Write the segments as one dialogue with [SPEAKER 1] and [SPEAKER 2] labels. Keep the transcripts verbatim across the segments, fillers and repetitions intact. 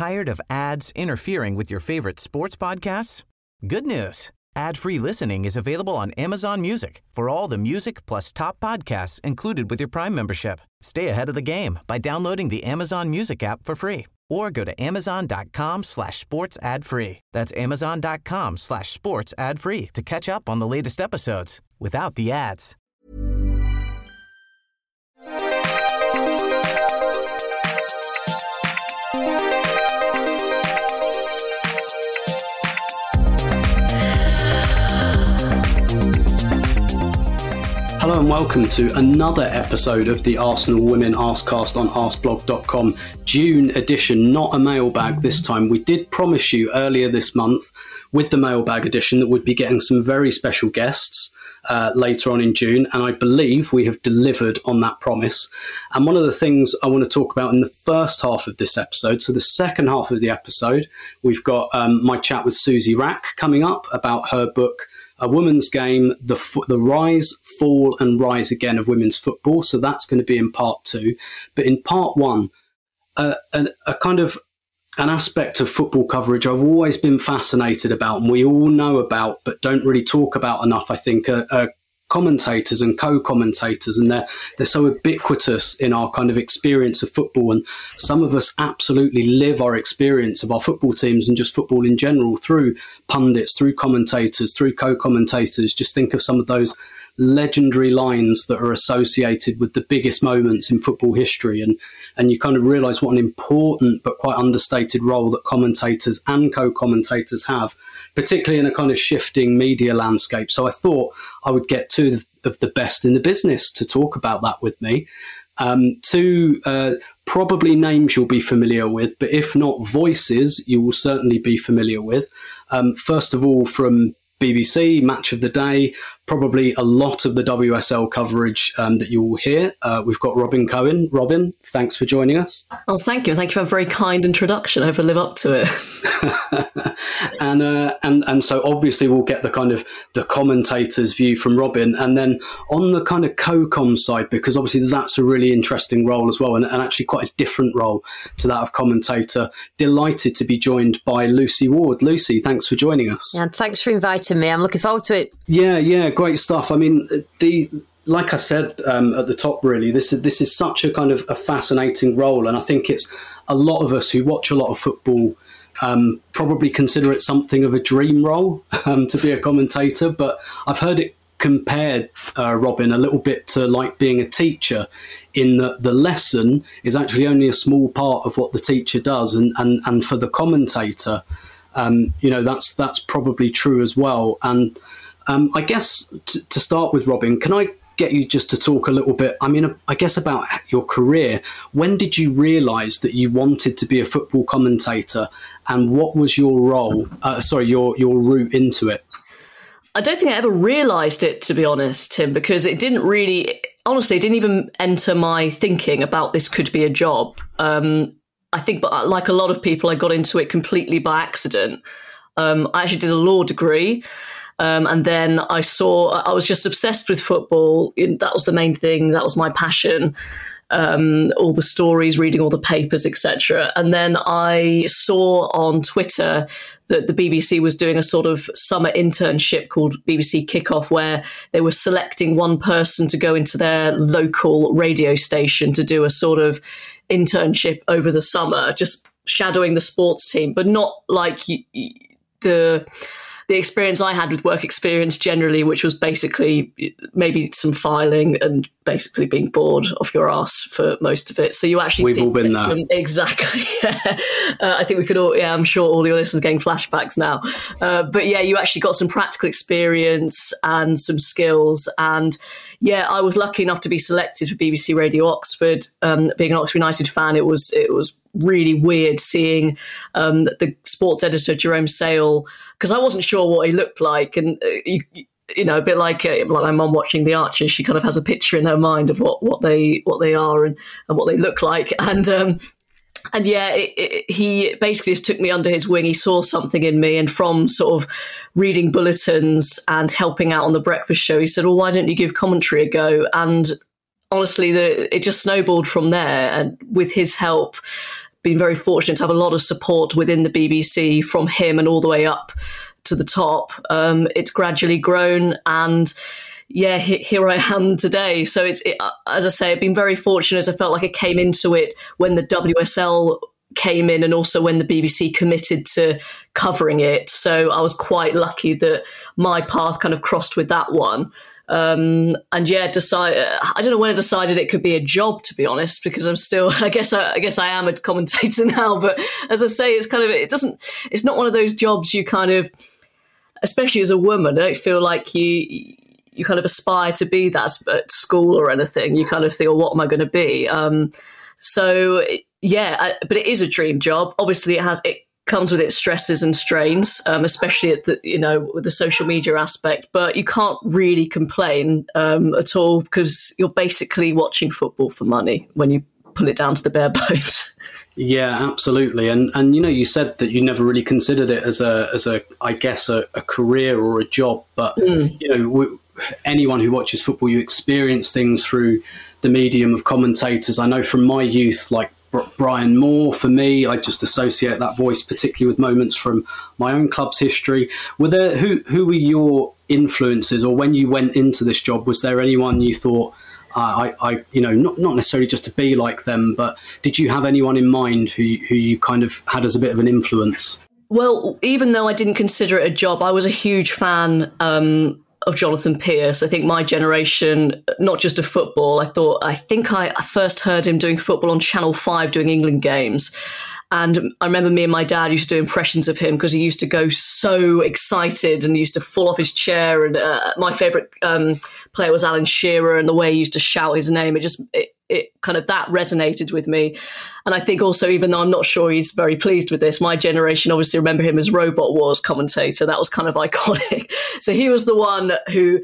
[SPEAKER 1] Tired of ads interfering with your favorite sports podcasts? Good news. Ad-free listening is available on Amazon Music for all the music plus top podcasts included with your Prime membership. Stay ahead of the game by downloading the Amazon Music app for free or go to amazon.com slash sports ad free. That's amazon.com slash sports ad free to catch up on the latest episodes without the ads.
[SPEAKER 2] Hello and welcome to another episode of the Arsenal Women Arsecast on arsblog dot com, June edition, not a mailbag this time. We did promise you earlier this month with the mailbag edition that we'd be getting some very special guests uh, later on in June, and I believe we have delivered on that promise. And one of the things I want to talk about in the first half of this episode, so the second half of the episode, we've got um, my chat with Susie Rack coming up about her book, A Woman's Game, the f- the Rise, Fall and Rise Again of Women's Football. So that's going to be in part two. But in part one, uh, a, a kind of an aspect of football coverage I've always been fascinated about and we all know about but don't really talk about enough, I think, are, are commentators and co-commentators, and they're they're so ubiquitous in our kind of experience of football, and some of us absolutely live our experience of our football teams and just football in general through pundits, through commentators, through co-commentators. Just think of some of those legendary lines that are associated with the biggest moments in football history, and and you kind of realise what an important but quite understated role that commentators and co-commentators have, particularly in a kind of shifting media landscape. So I thought I would get two of the best in the business to talk about that with me. Um, two uh, probably names you'll be familiar with, but if not voices, you will certainly be familiar with. Um, first of all, from B B C, Match of the Day, probably a lot of the W S L coverage um, that you will hear. Uh, we've got Robin Cohen. Robin, thanks for joining us.
[SPEAKER 3] Oh, thank you. Thank you for a very kind introduction. I hope I live up to it.
[SPEAKER 2] and uh, and and so obviously we'll get the kind of the commentator's view from Robin, and then on the kind of co-com side, because obviously that's a really interesting role as well, and, and actually quite a different role to that of commentator. Delighted to be joined by Lucy Ward. Lucy, thanks for joining us.
[SPEAKER 4] Yeah, thanks for inviting me. I'm looking forward to it.
[SPEAKER 2] Yeah, yeah, great stuff. I mean, the like I said um, at the top, really, this is this is such a kind of a fascinating role, and I think it's a lot of us who watch a lot of football um, probably consider it something of a dream role um, to be a commentator. But I've heard it compared, uh, Robin, a little bit to like being a teacher, in that the lesson is actually only a small part of what the teacher does, and and, and for the commentator, um, you know, that's that's probably true as well. And Um, I guess t- to start with, Robin, can I get you just to talk a little bit, I mean, I guess about your career. When did you realise that you wanted to be a football commentator, and what was your role, uh, sorry, your, your route into it?
[SPEAKER 3] I don't think I ever realised it, to be honest, Tim, because it didn't really, honestly, it didn't even enter my thinking about this could be a job. Um, I think, but like a lot of people, I got into it completely by accident. Um, I actually did a law degree. Um, and then I saw, I was just obsessed with football. That was the main thing. That was my passion. Um, all the stories, reading all the papers, et cetera. And then I saw on Twitter that the B B C was doing a sort of summer internship called B B C Kickoff, where they were selecting one person to go into their local radio station to do a sort of internship over the summer, just shadowing the sports team, but not like the... the experience I had with work experience generally, which was basically maybe some filing and basically being bored off your ass for most of it. So you actually
[SPEAKER 2] We've
[SPEAKER 3] did
[SPEAKER 2] all been there.
[SPEAKER 3] Exactly. uh, I think we could all, yeah, I'm sure all your listeners are getting flashbacks now. Uh, but yeah, you actually got some practical experience and some skills. And yeah, I was lucky enough to be selected for B B C Radio Oxford. Um, being an Oxford United fan, it was, it was really weird seeing um, the sports editor, Jerome Sale, because I wasn't sure what he looked like. And, uh, you, you know, a bit like uh, like my mum watching The Archers, she kind of has a picture in her mind of what, what they what they are and, and what they look like. And um, and yeah, it, it, he basically just took me under his wing. He saw something in me, and from sort of reading bulletins and helping out on the breakfast show, he said, "Well, why don't you give commentary a go?" And honestly, the, it just snowballed from there. And with his help, been very fortunate to have a lot of support within the B B C from him and all the way up to the top. Um, it's gradually grown, and yeah, here I am today. So it's, it, as I say, I've been very fortunate. I felt like I came into it when the W S L came in, and also when the B B C committed to covering it. So I was quite lucky that my path kind of crossed with that one. Um, and yeah, decide. I don't know when I decided it could be a job, to be honest, because I'm still. I guess I, I guess I am a commentator now. But as I say, it's kind of. It doesn't. It's not one of those jobs you kind of, especially as a woman, I don't feel like you. You kind of aspire to be that at school or anything. You kind of think, "Oh, what am I going to be?" Um, so yeah, I, but it is a dream job. Obviously, it has. It comes with its stresses and strains, um, especially at the, you know, with the social media aspect, but you can't really complain um, at all, because you're basically watching football for money when you pull it down to the bare bones.
[SPEAKER 2] Yeah, absolutely. And, and, you know, you said that you never really considered it as a, as a, I guess, a, a career or a job, but, mm. you know, w- anyone who watches football, you experience things through the medium of commentators. I know from my youth, like, Brian Moore, for me, I just associate that voice particularly with moments from my own club's history. Were there who who were your influences, or when you went into this job, was there anyone you thought, uh, I, I, you know, not not necessarily just to be like them, but did you have anyone in mind who who you kind of had as a bit of an influence?
[SPEAKER 3] Well, even though I didn't consider it a job, I was a huge fan Um, of Jonathan Pearce. I think my generation, not just of football, I thought, I think I, I first heard him doing football on Channel five doing England games. And I remember me and my dad used to do impressions of him because he used to go so excited and used to fall off his chair. And uh, my favourite um, player was Alan Shearer, and the way he used to shout his name, it just, it, it kind of, that resonated with me. And I think also, even though I'm not sure he's very pleased with this, my generation obviously remember him as Robot Wars commentator. That was kind of iconic. So he was the one who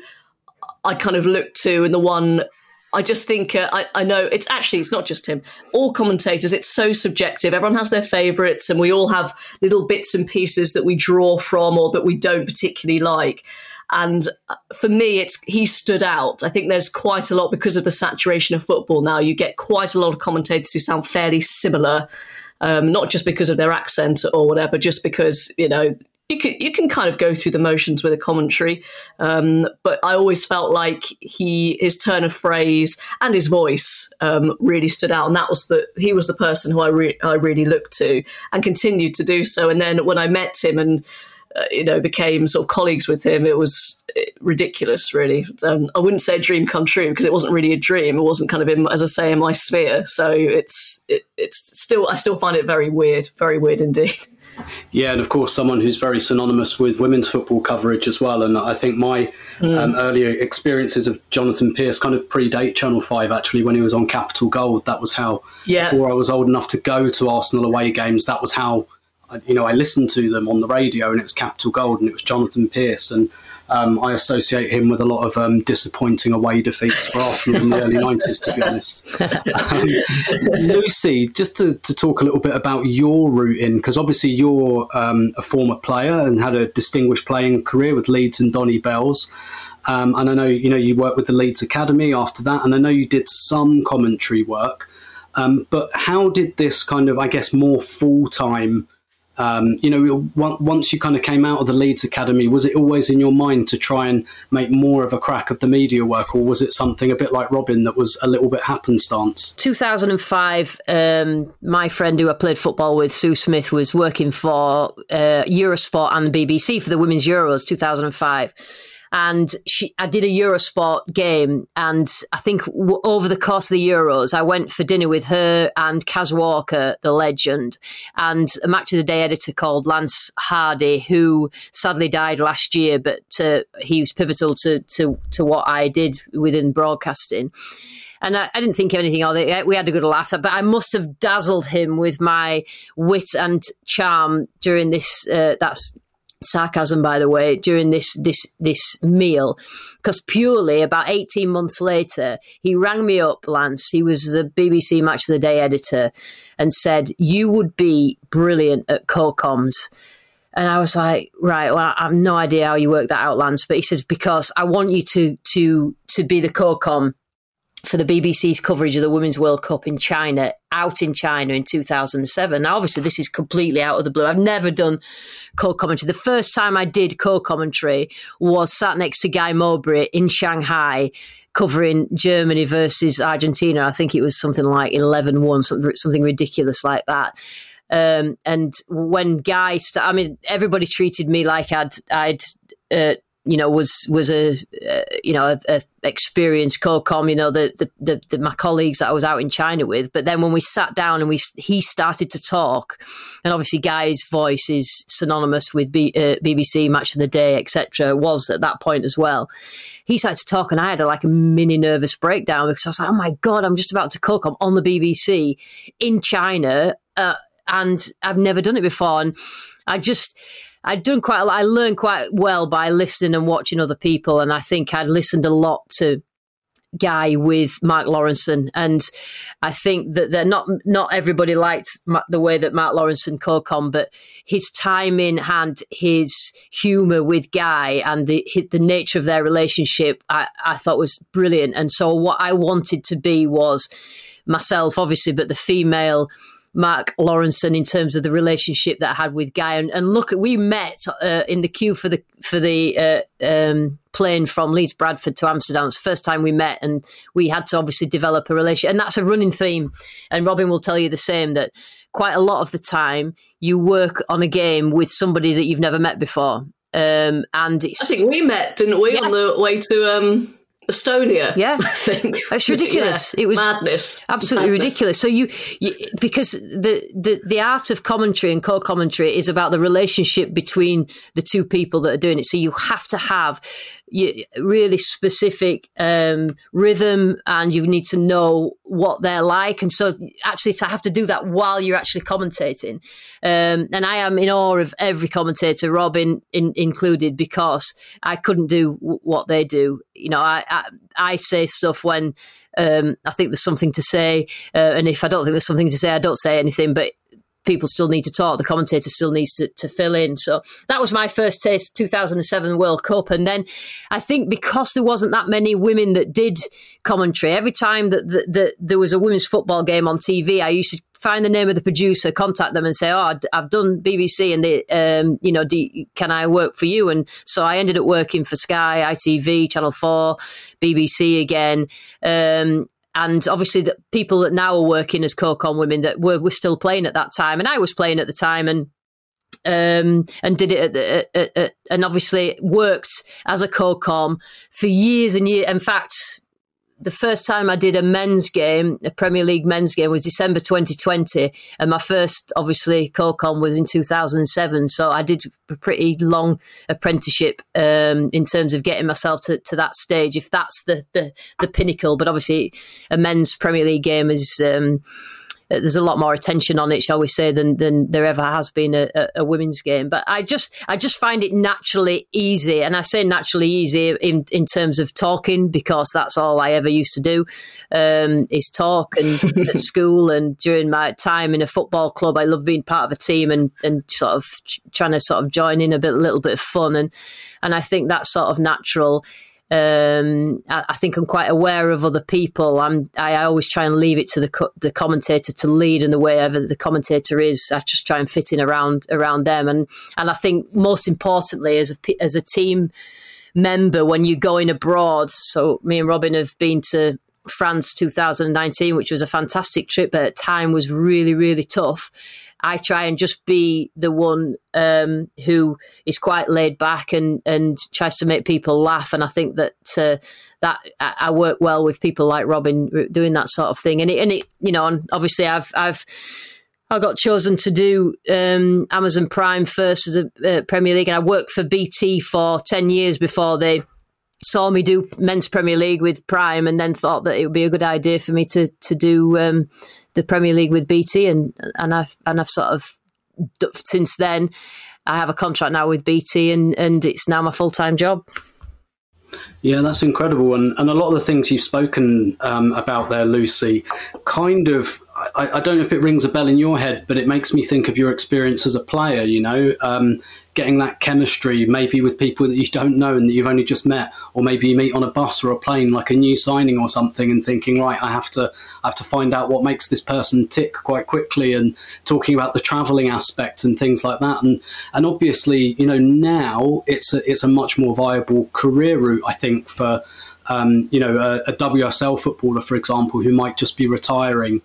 [SPEAKER 3] I kind of looked to, and the one I just think, uh, I, I know it's actually, it's not just him. All commentators, it's so subjective. Everyone has their favourites, and we all have little bits and pieces that we draw from or that we don't particularly like. And for me, it's he stood out. I think there's quite a lot, because of the saturation of football now, you get quite a lot of commentators who sound fairly similar, um, not just because of their accent or whatever, just because, you know, you can, you can kind of go through the motions with a commentary. Um, but I always felt like he, his turn of phrase and his voice um, really stood out. And that was the, he was the person who I, re- I really looked to, and continued to do so. And then when I met him and, uh, you know, became sort of colleagues with him, it was ridiculous, really. Um, I wouldn't say a dream come true, because it wasn't really a dream. It wasn't kind of, in, as I say, in my sphere. So it's, it, it's still, I still find it very weird, very weird indeed.
[SPEAKER 2] Yeah, and of course, someone who's very synonymous with women's football coverage as well. And I think my mm. um, earlier experiences of Jonathan Pearce kind of predate Channel five, actually, when he was on Capital Gold. That was how, yeah. before I was old enough to go to Arsenal away games, that was how, you know, I listened to them on the radio, and it was Capital Gold, and it was Jonathan Pearce. And um, I associate him with a lot of um, disappointing away defeats for Arsenal in the early nineties, to be honest. Um, Lucy, just to, to talk a little bit about your route in, because obviously you're um, a former player and had a distinguished playing career with Leeds and Donny Bells. Um, and I know, you know, you worked with the Leeds Academy after that, and I know you did some commentary work. Um, but how did this kind of, I guess, more full-time, Um, you know, once you kind of came out of the Leeds Academy, was it always in your mind to try and make more of a crack of the media work, or was it something a bit like Robin that was a little bit happenstance?
[SPEAKER 4] two thousand five, um, my friend who I played football with, Sue Smith, was working for uh, Eurosport and the B B C for the Women's Euros two thousand five. And she, I did a Eurosport game, and I think w- over the course of the Euros, I went for dinner with her and Kaz Walker, the legend, and a Match of the Day editor called Lance Hardy, who sadly died last year, but uh, he was pivotal to, to, to what I did within broadcasting. And I, I didn't think of anything of it. We had a good laugh, but I must have dazzled him with my wit and charm during this, uh, that's sarcasm, by the way, during this this this meal, because purely about eighteen months later, he rang me up, Lance, he was the B B C Match of the Day editor, and said, you would be brilliant at co-coms. And I was like, right, well, I have no idea how you work that out, Lance, but he says, because I want you to to to be the co-com for the B B C's coverage of the Women's World Cup in China, out in China in two thousand seven. Now, obviously, this is completely out of the blue. I've never done co-commentary. The first time I did co-commentary was sat next to Guy Mowbray in Shanghai, covering Germany versus Argentina. I think it was something like eleven one, something, something ridiculous like that. Um, and when Guy, st- I mean, everybody treated me like I'd, I'd, uh, you know, was was a, uh, you know, a, a experienced co-com. You know, the, the the the my colleagues that I was out in China with. But then when we sat down and we he started to talk, and obviously Guy's voice is synonymous with B, uh, B B C Match of the Day, et cetera. Was at that point as well. He started to talk, and I had a, like a mini nervous breakdown because I was like, "Oh my God, I'm just about to co-com on the B B C in China." Uh, And I've never done it before. And I just, I'd done quite a lot. I learned quite well by listening and watching other people. And I think I'd listened a lot to Guy with Mark Lawrenson. And I think that they're not, not everybody liked the way that Mark Lawrenson co-com, but his timing and his humour with Guy and the the nature of their relationship, I, I thought was brilliant. And so what I wanted to be was myself, obviously, but the female Mark Lawrenson in terms of the relationship that I had with Guy. And, and look, we met uh, in the queue for the for the uh, um, plane from Leeds Bradford to Amsterdam. It's the first time we met, and we had to obviously develop a relationship. And that's a running theme. And Robin will tell you the same, that quite a lot of the time you work on a game with somebody that you've never met before. Um, and it's,
[SPEAKER 3] I think we met, didn't we, yeah. on the way to... Um... Estonia,
[SPEAKER 4] yeah,
[SPEAKER 3] I think
[SPEAKER 4] it's ridiculous.
[SPEAKER 3] Yeah.
[SPEAKER 4] It was
[SPEAKER 3] madness,
[SPEAKER 4] absolutely
[SPEAKER 3] madness.
[SPEAKER 4] ridiculous. So you, you, because the, the the art of commentary and co-commentary is about the relationship between the two people that are doing it. So you have to have you, really specific um, rhythm, and you need to know what they're like. And so actually to have to do that while you're actually commentating. Um, and I am in awe of every commentator, Robin in, included, because I couldn't do w- what they do. You know, I, I, I say stuff when um, I think there's something to say. Uh, and if I don't think there's something to say, I don't say anything. But people still need to talk. The commentator still needs to, to fill in. So that was my first taste, two thousand seven World Cup. And then I think because there wasn't that many women that did commentary, every time that, that, that there was a women's football game on T V, I used to find the name of the producer, contact them and say, oh, I've done B B C and they, um, you know, do, can I work for you? And so I ended up working for Sky, I T V, Channel four, B B C again. Um, And obviously, the people that now are working as co-com women that were, were still playing at that time, and I was playing at the time, and um, and did it, at the, at, at, and obviously worked as a co-com for years and years. In fact, the first time I did a men's game, a Premier League men's game, was December twenty twenty, and my first, obviously, co-com was in two thousand seven. So I did a pretty long apprenticeship um, in terms of getting myself to, to that stage, if that's the, the the pinnacle. But obviously, a men's Premier League game is um, there's a lot more attention on it, shall we say, than than there ever has been a, a, a women's game. But I just I just find it naturally easy, and I say naturally easy in in terms of talking, because that's all I ever used to do um, is talk. And at school and during my time in a football club, I love being part of a team and and sort of trying to sort of join in a bit, a little bit of fun, and and I think that's sort of natural. Um, I, I think I'm quite aware of other people. I'm, I always try and leave it to the co- the commentator to lead, and the wherever the commentator is, I just try and fit in around around them. And and I think most importantly, as a as a team member, when you're going abroad. So me and Robin have been to France two thousand nineteen, which was a fantastic trip, but at time was really really tough. I try and just be the one um, who is quite laid back and, and tries to make people laugh. And I think that uh, that I work well with people like Robin doing that sort of thing. And it, and it you know, and obviously I've I've I got chosen to do um, Amazon Prime first as a uh, Premier League, and I worked for B T for ten years before they saw me do Men's Premier League with Prime, and then thought that it would be a good idea for me to to do um, the Premier League with B T, and and I've and I've sort of since then I have a contract now with B T, and and it's now my full time job.
[SPEAKER 2] Yeah, that's incredible. And, and a lot of the things you've spoken um, about there, Lucy, kind of, I, I don't know if it rings a bell in your head, but it makes me think of your experience as a player, you know, um, getting that chemistry maybe with people that you don't know and that you've only just met, or maybe you meet on a bus or a plane, like a new signing or something, and thinking, right, I have to I have to find out what makes this person tick quite quickly, and talking about the travelling aspect and things like that. And and obviously, you know, now it's a, it's a much more viable career route, I think, for um, you know, a, a W S L footballer, for example, who might just be retiring.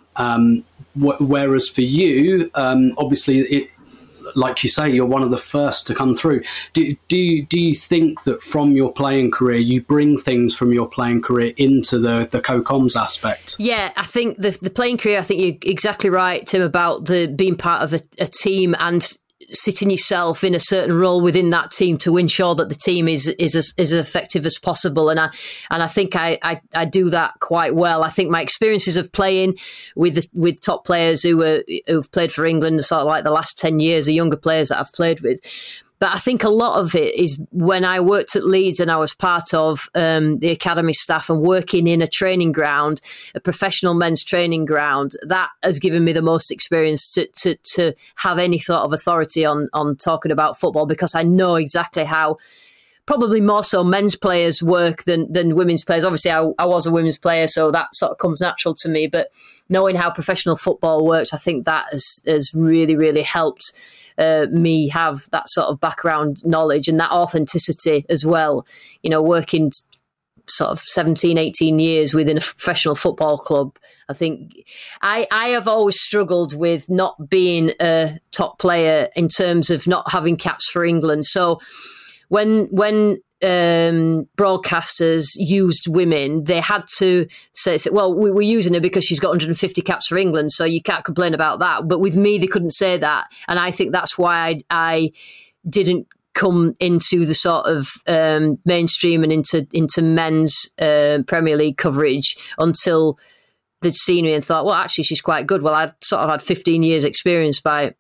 [SPEAKER 2] Um, wh- whereas for you, um, obviously, it, like you say, you're one of the first to come through. Do, do, you, do you think that from your playing career, you bring things from your playing career into the, the co-coms aspect?
[SPEAKER 4] Yeah, I think the, the playing career, I think you're exactly right, Tim, about the being part of a, a team and sitting yourself in a certain role within that team to ensure that the team is is as, as effective as possible. And I and I think I, I, I do that quite well. I think my experiences of playing with with top players who were who've played for England, sort of like the last ten years, the younger players that I've played with. But I think a lot of it is when I worked at Leeds and I was part of um, the academy staff and working in a training ground, a professional men's training ground, that has given me the most experience to to, to have any sort of authority on, on talking about football, because I know exactly how probably more so men's players work than, than women's players. Obviously, I, I was a women's player, so that sort of comes natural to me. But knowing how professional football works, I think that has, has really, really helped Uh, me have that sort of background knowledge and that authenticity as well. You know, working sort of seventeen, eighteen years within a professional football club, I think I, I have always struggled with not being a top player in terms of not having caps for England. So when when um, broadcasters used women, they had to say, well, we, we're using her because she's got one hundred fifty caps for England, so you can't complain about that. But with me, they couldn't say that. And I think that's why I, I didn't come into the sort of um, mainstream and into, into men's uh, Premier League coverage until they'd seen me and thought, well, actually, she's quite good. Well, I'd sort of had fifteen years experience by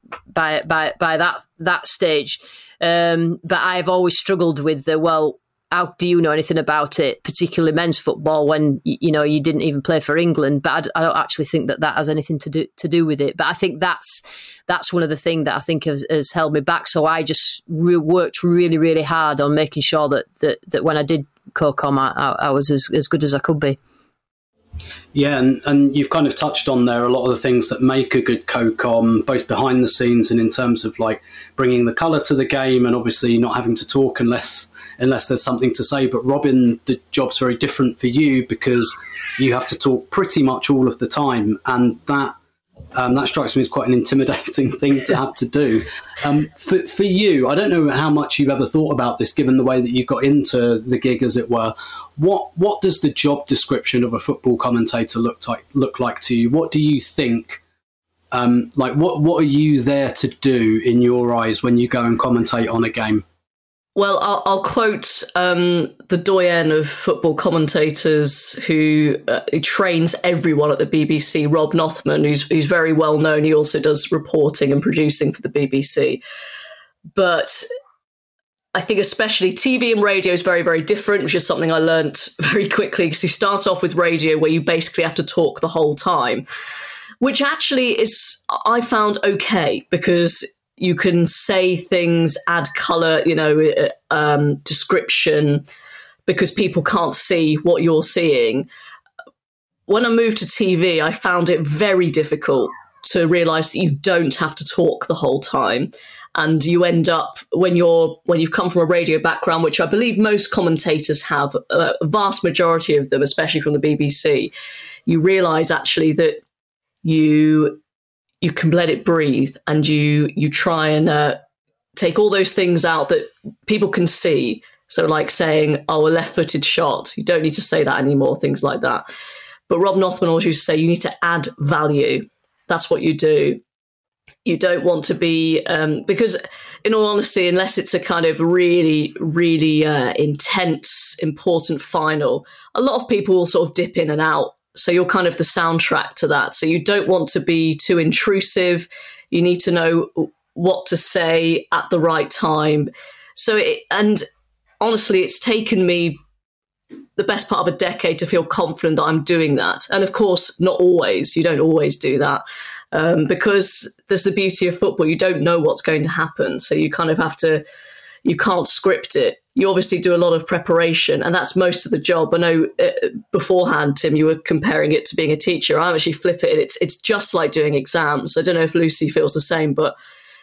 [SPEAKER 4] by by by that that stage. Um, but I've always struggled with the, well, how do you know anything about it, particularly men's football, when, you know, you didn't even play for England? But I, I don't actually think that that has anything to do to do with it. But I think that's that's one of the things that I think has, has held me back. So I just re- worked really, really hard on making sure that that, that when I did co-com, I, I was as, as good as I could be.
[SPEAKER 2] Yeah, and, and you've kind of touched on there a lot of the things that make a good co-com, both behind the scenes and in terms of like bringing the colour to the game, and obviously not having to talk unless unless there's something to say. But Robin, the job's very different for you because you have to talk pretty much all of the time, and that um, that strikes me as quite an intimidating thing to have to do. Um, for, for you, I don't know how much you've ever thought about this, given the way that you got into the gig, as it were. What what does the job description of a football commentator look like look like to you? What do you think? Um, like what what are you there to do in your eyes when you go and commentate on a game?
[SPEAKER 3] Well, I'll, I'll quote um, the doyen of football commentators who uh, trains everyone at the B B C, Rob Nothman, who's who's very well known. He also does reporting and producing for the B B C. But I think especially T V and radio is very, very different, which is something I learnt very quickly, because you start off with radio where you basically have to talk the whole time, which actually is, I found okay, because you can say things, add colour, you know, um, description, because people can't see what you're seeing. When I moved to T V, I found it very difficult to realise that you don't have to talk the whole time. And you end up, when you're when you've come from a radio background, which I believe most commentators have, a vast majority of them, especially from the B B C, you realise actually that you you can let it breathe, and you you try and uh, take all those things out that people can see. So like saying, oh, a left-footed shot, you don't need to say that anymore, things like that. But Rob Nothman always used to say, you need to add value. That's what you do. You don't want to be, um, because in all honesty, unless it's a kind of really, really uh, intense, important final, a lot of people will sort of dip in and out. So you're kind of the soundtrack to that. So you don't want to be too intrusive. You need to know what to say at the right time. So, it, and honestly, it's taken me the best part of a decade to feel confident that I'm doing that. And of course, not always. You don't always do that. Um, because there's the beauty of football. You don't know what's going to happen. So you kind of have to, you can't script it. You obviously do a lot of preparation, and that's most of the job. I know uh, beforehand, Tim, you were comparing it to being a teacher. I actually flip it, and it's it's just like doing exams. I don't know if Lucy feels the same, but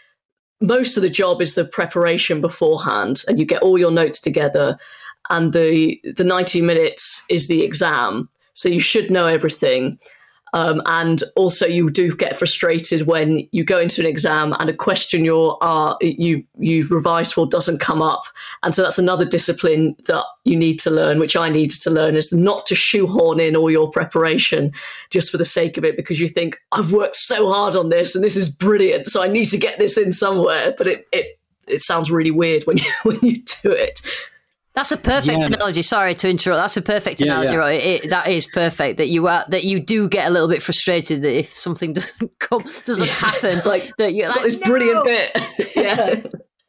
[SPEAKER 3] most of the job is the preparation beforehand, and you get all your notes together, and the the ninety minutes is the exam. So you should know everything. Um, and also, you do get frustrated when you go into an exam and a question you're uh, you you've revised for doesn't come up, and so that's another discipline that you need to learn, which I needed to learn, is not to shoehorn in all your preparation just for the sake of it, because you think I've worked so hard on this and this is brilliant, so I need to get this in somewhere. But it it it sounds really weird when you when you do it.
[SPEAKER 4] That's a perfect yeah. analogy. Sorry to interrupt. That's a perfect yeah, analogy. Yeah. Right? It, that is perfect. That you are that you do get a little bit frustrated that if something doesn't come, doesn't yeah. happen, like that you're like,
[SPEAKER 3] this
[SPEAKER 4] no!
[SPEAKER 3] brilliant bit. yeah,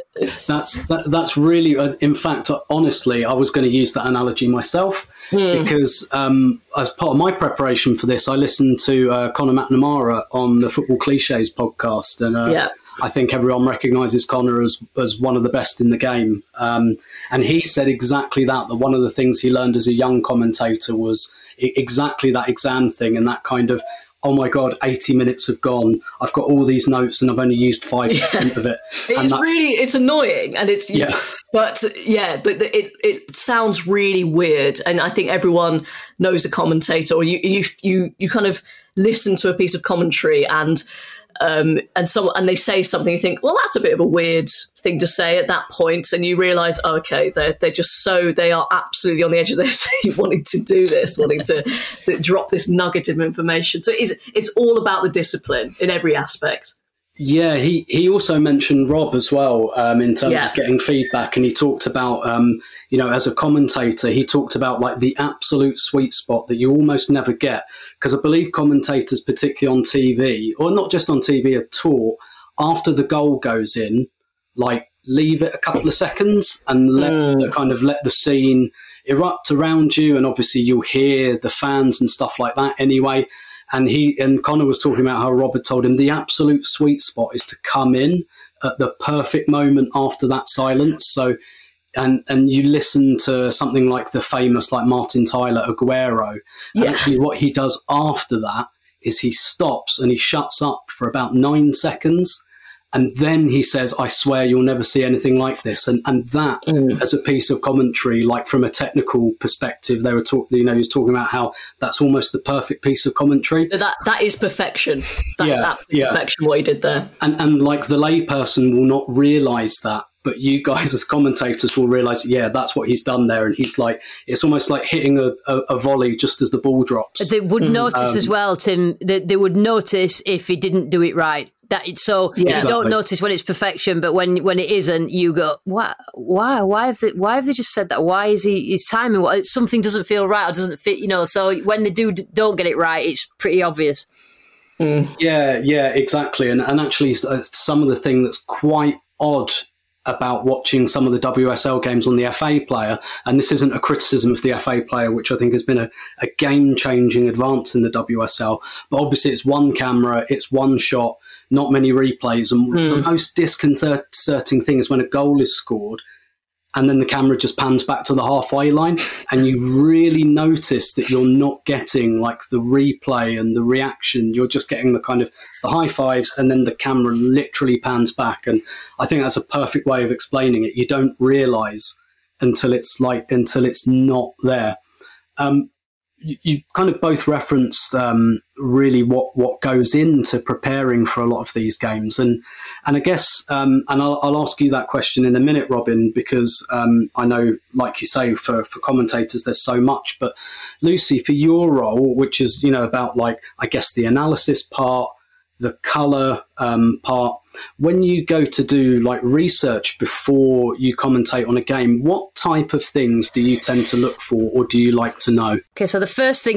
[SPEAKER 2] that's that, that's really. Uh, in fact, honestly, I was going to use that analogy myself mm. because um, as part of my preparation for this, I listened to uh, Conor McNamara on the Football Cliches podcast, and uh, yeah. I think everyone recognises Conor as, as one of the best in the game. Um, and he said exactly that, that one of the things he learned as a young commentator was I- exactly that exam thing, and that kind of, oh my God, eighty minutes have gone. I've got all these notes and I've only used five percent yeah. of it.
[SPEAKER 3] It's really, it's annoying. And it's,
[SPEAKER 2] yeah.
[SPEAKER 3] But yeah, but it it sounds really weird. And I think everyone knows a commentator, or you, you, you, you kind of listen to a piece of commentary and, Um, and some, and they say something, you think, well, that's a bit of a weird thing to say at that point, and you realise, oh, okay, they're they're just so they are absolutely on the edge of their seat, wanting to do this, wanting to, to drop this nugget of information. So it's it's all about the discipline in every aspect.
[SPEAKER 2] Yeah, he, he also mentioned Rob as well um, in terms yeah. of getting feedback, and he talked about, um, you know, as a commentator, he talked about like the absolute sweet spot that you almost never get, because I believe commentators, particularly on T V, or not just on T V at all, after the goal goes in, like leave it a couple of seconds and let mm. the kind of let the scene erupt around you, and obviously you'll hear the fans and stuff like that anyway. And he and Conor was talking about how Robert told him the absolute sweet spot is to come in at the perfect moment after that silence. So, and and you listen to something like the famous, like Martin Tyler, Aguero. Yeah. And actually what he does after that is he stops and he shuts up for about nine seconds. And then he says, I swear you'll never see anything like this. And and that mm. as a piece of commentary, like from a technical perspective, they were talking, you know, he was talking about how that's almost the perfect piece of commentary.
[SPEAKER 3] That that is perfection. That
[SPEAKER 2] yeah,
[SPEAKER 3] is absolute
[SPEAKER 2] yeah.
[SPEAKER 3] perfection, what he did there.
[SPEAKER 2] And and like the layperson will not realise that, but you guys as commentators will realise, yeah, that's what he's done there. And he's like, it's almost like hitting a, a, a volley just as the ball drops.
[SPEAKER 4] They would mm. notice
[SPEAKER 2] um,
[SPEAKER 4] as well, Tim, that they would notice if he didn't do it right. That so
[SPEAKER 3] yeah.
[SPEAKER 4] you
[SPEAKER 2] exactly.
[SPEAKER 4] don't notice when it's perfection, but when, when it isn't, you go, why, why, why have they, why have they just said that? Why is he, his timing? What, something doesn't feel right or doesn't fit, you know? So when they do don't get it right, it's pretty obvious.
[SPEAKER 2] Mm. Yeah, yeah, exactly. And and actually, uh, some of the thing that's quite odd about watching some of the W S L games on the F A Player, and this isn't a criticism of the F A Player, which I think has been a, a game-changing advance in the W S L, but obviously it's one camera, it's one shot, not many replays, and mm. the most disconcerting thing is when a goal is scored and then the camera just pans back to the halfway line and you really notice that you're not getting like the replay and the reaction. You're just getting the kind of the high fives, and then the camera literally pans back. And I think that's a perfect way of explaining it. You don't realise until it's like, until it's not there. Um, you, you kind of both referenced um, really what, what goes into preparing for a lot of these games. And and I guess, um, and I'll, I'll ask you that question in a minute, Robin, because um, I know, like you say, for, for commentators, there's so much. But Lucy, for your role, which is, you know, about like, I guess, the analysis part, the colour um, part, when you go to do like research before you commentate on a game, what type of things do you tend to look for, or do you like to know?
[SPEAKER 4] Okay, so the first thing that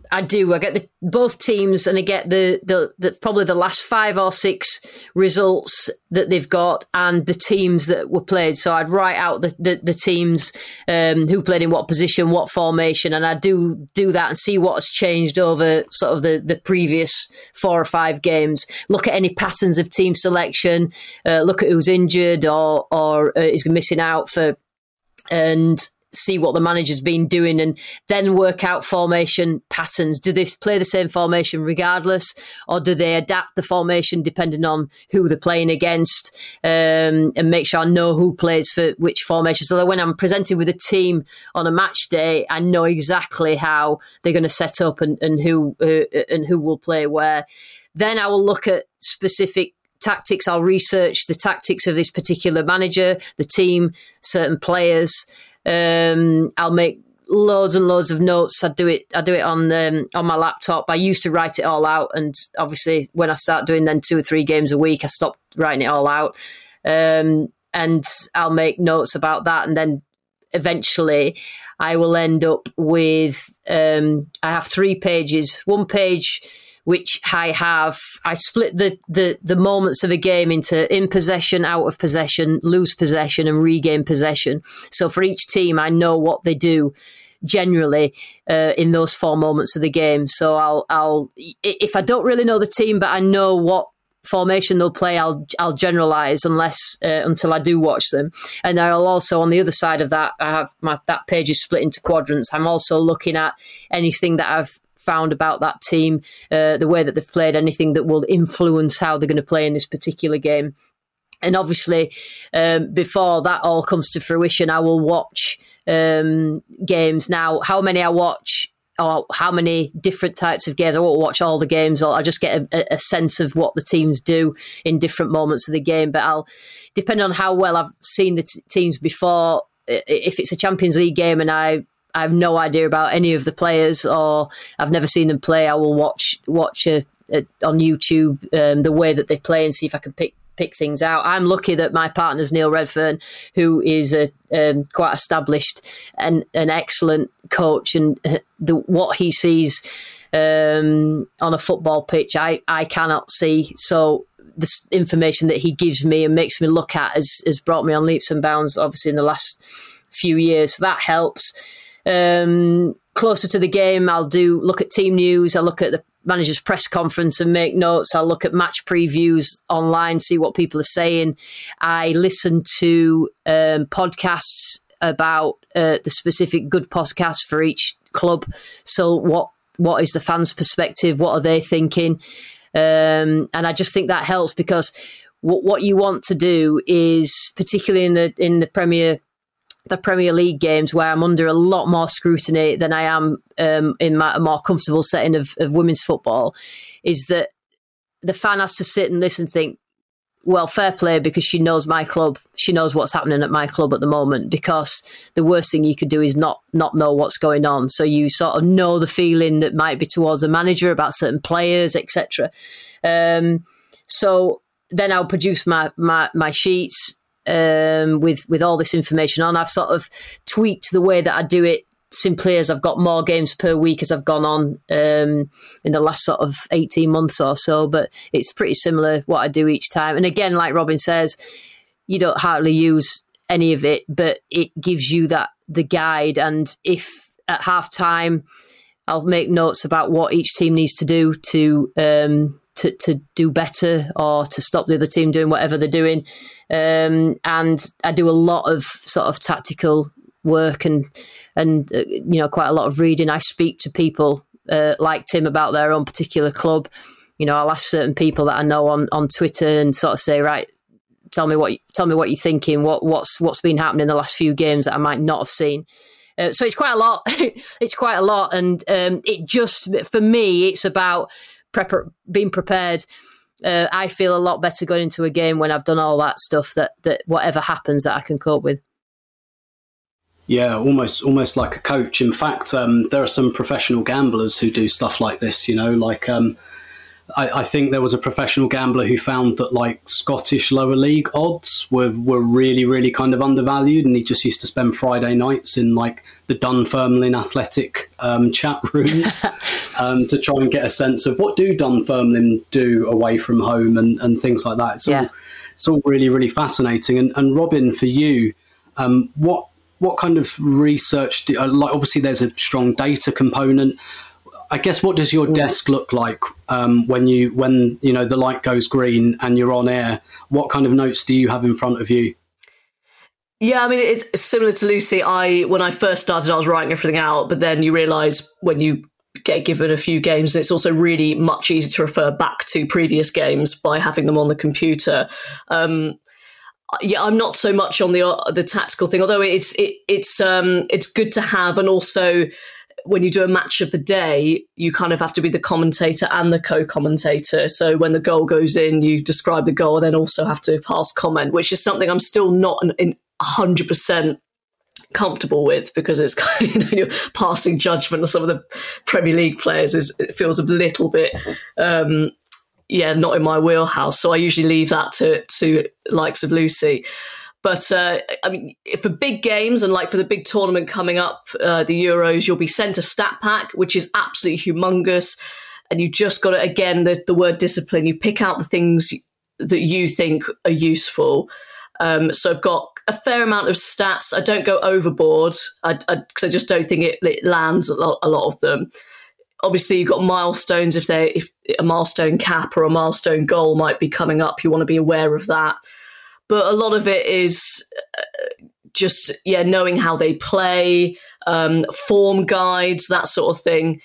[SPEAKER 4] I do. I get the, both teams, and I get the, the, the probably the last five or six results that they've got and the teams that were played. So I'd write out the, the, the teams um, who played in what position, what formation, and I do do that and see what has changed over sort of the, the previous four or five games. Look at any patterns of team selection, uh, look at who's injured or, or uh, is missing out for, and see what the manager's been doing, and then work out formation patterns. Do they play the same formation regardless, or do they adapt the formation depending on who they're playing against, um, and make sure I know who plays for which formation, so that when I'm presented with a team on a match day, I know exactly how they're going to set up and, and who uh, and who will play where. Then I will look at specific tactics. I'll research the tactics of this particular manager, the team, certain players. Um, I'll make loads and loads of notes. I do it. I do it on um, on my laptop. I used to write it all out, and obviously, when I start doing then two or three games a week, I stopped writing it all out. Um, and I'll make notes about that, and then eventually, I will end up with. Um, I have three pages. One page, which I have, I split the, the, the moments of a game into in possession, out of possession, lose possession, and regain possession. So for each team, I know what they do generally uh, in those four moments of the game. So I'll, I'll, if I don't really know the team, but I know what formation they'll play, I'll, I'll generalize unless uh, until I do watch them. And I'll also, on the other side of that, I have my that page is split into quadrants. I'm also looking at anything that I've found about that team, uh, the way that they've played, anything that will influence how they're going to play in this particular game. And obviously, um, before that all comes to fruition, I will watch um, games. Now, how many I watch or how many different types of games, I won't watch all the games, or I'll just get a, a sense of what the teams do in different moments of the game. But I'll, depending on how well I've seen the t- teams before, if it's a Champions League game and I I have no idea about any of the players, or I've never seen them play, I will watch watch a, a, on YouTube um, the way that they play and see if I can pick pick things out. I'm lucky that my partner's Neil Redfern, who is a um, quite established and an excellent coach, and the, what he sees um, on a football pitch, I, I cannot see. So the information that he gives me and makes me look at has, has brought me on leaps and bounds, obviously, in the last few years. So that helps. Um, closer to the game, I'll do look at team news. I'll look at the manager's press conference and make notes. I'll look at match previews online, see what people are saying. I listen to um, podcasts about uh, the specific good podcasts for each club. So what what is the fans' perspective? What are they thinking? Um, and I just think that helps, because w- what you want to do is, particularly in the in the Premier. the Premier League games, where I'm under a lot more scrutiny than I am um, in my, a more comfortable setting of, of women's football, is that the fan has to sit and listen and think, well, fair play, because she knows my club. She knows what's happening at my club at the moment, because the worst thing you could do is not not know what's going on. So you sort of know the feeling that might be towards the manager about certain players, et cetera. Um, so then I'll produce my my, my sheets, Um, with with all this information on. I've sort of tweaked the way that I do it simply as I've got more games per week as I've gone on um, in the last sort of eighteen months or so, but it's pretty similar what I do each time. And again, like Robin says, you don't hardly use any of it, but it gives you that the guide. And if at half time I'll make notes about what each team needs to do to um, to, to do better, or to stop the other team doing whatever they're doing. Um, and I do a lot of sort of tactical work and, and uh, you know, quite a lot of reading. I speak to people uh, like Tim about their own particular club. You know, I'll ask certain people that I know on, on Twitter and sort of say, right, tell me what you, tell me what you're thinking. What what's what's been happening in the last few games that I might not have seen. Uh, so it's quite a lot. It's quite a lot, and um, it just for me, it's about prep- being prepared. Uh, I feel a lot better going into a game when I've done all that stuff, that that whatever happens, that I can cope with.
[SPEAKER 2] Yeah, almost almost like a coach. In fact, um, there are some professional gamblers who do stuff like this, you know, like um, I, I think there was a professional gambler who found that like Scottish lower league odds were, were really, really kind of undervalued, and he just used to spend Friday nights in like the Dunfermline Athletic um, chat rooms um, to try and get a sense of what do Dunfermline do away from home and, and things like that. It's, yeah. all, it's all really, really fascinating. And, and Robin, for you, um, what what kind of research, do, uh, like obviously there's a strong data component. I guess what does your desk look like um, when you when you know the light goes green and you're on air? What kind of notes do you have in front of you?
[SPEAKER 3] Yeah, I mean it's similar to Lucy. I when I first started, I was writing everything out, but then you realise when you get given a few games, it's also really much easier to refer back to previous games by having them on the computer. Um, yeah, I'm not so much on the uh, the tactical thing, although it's it, it's um, it's good to have, and also. When you do a match of the day, you kind of have to be the commentator and the co-commentator. So when the goal goes in, you describe the goal and then also have to pass comment, which is something I'm still not in one hundred percent comfortable with because it's kind of, you know, you're passing judgment on some of the Premier League players. Is it feels a little bit, um, yeah, not in my wheelhouse. So I usually leave that to to likes of Lucy. But, uh, I mean, for big games and like for the big tournament coming up, uh, the Euros, you'll be sent a stat pack, which is absolutely humongous. And you just got to, again, the, the word discipline, you pick out the things that you think are useful. Um, so I've got a fair amount of stats. I don't go overboard because I, I, I just don't think it, it lands a lot, a lot of them. Obviously, you've got milestones. If they if a milestone cap or a milestone goal might be coming up, you want to be aware of that. But a lot of it is just, yeah, knowing how they play, um, form guides, that sort of thing.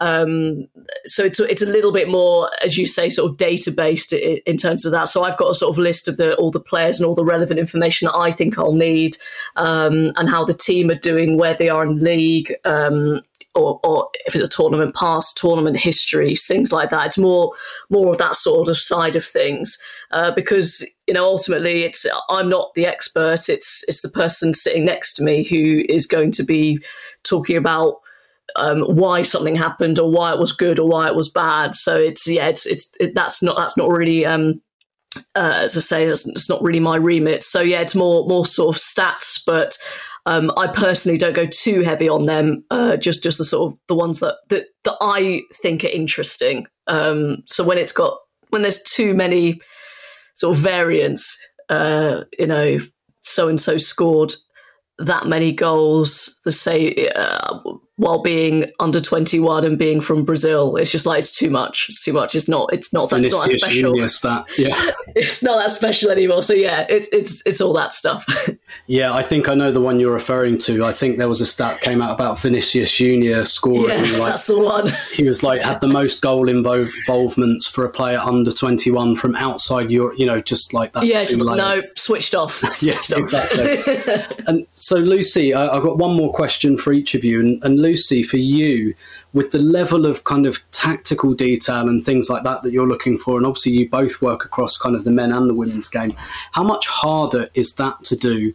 [SPEAKER 3] Um, so it's it's a little bit more, as you say, sort of data-based in, in terms of that. So I've got a sort of list of the all the players and all the relevant information that I think I'll need, um, and how the team are doing, where they are in league, um, or, or if it's a tournament past, tournament histories, things like that. It's more more of that sort of side of things, uh, because you know ultimately it's I'm not the expert. It's it's the person sitting next to me who is going to be talking about um, why something happened or why it was good or why it was bad. So it's yeah, it's it's it, that's not that's not really. Um, uh, as I say, that's, that's not really my remit. So yeah, it's more more sort of stats, but. Um, I personally don't go too heavy on them, uh, just just the sort of the ones that that, that I think are interesting. Um, so when it's got when there's too many sort of variants, uh, you know, so and so scored that many goals, the say uh, while being under twenty-one and being from Brazil, it's just like it's too much. It's too much. It's not. It's not. That's not that special.
[SPEAKER 2] Stat. Yeah,
[SPEAKER 3] it's not that special anymore. So yeah, it's it's it's all that stuff.
[SPEAKER 2] Yeah, I think I know the one you're referring to. I think there was a stat came out about Vinicius Junior scoring.
[SPEAKER 3] Yeah,
[SPEAKER 2] like,
[SPEAKER 3] that's the one.
[SPEAKER 2] He was like had the most goal invo- involvements for a player under twenty-one from outside Europe. You know, just like that's
[SPEAKER 3] yeah,
[SPEAKER 2] too late.
[SPEAKER 3] No, switched off.
[SPEAKER 2] Yeah,
[SPEAKER 3] switched
[SPEAKER 2] exactly.
[SPEAKER 3] off.
[SPEAKER 2] And so, Lucy, I, I've got one more question for each of you. And, and Lucy, for you, with the level of kind of tactical detail and things like that that you're looking for, and obviously you both work across kind of the men and the women's game, how much harder is that to do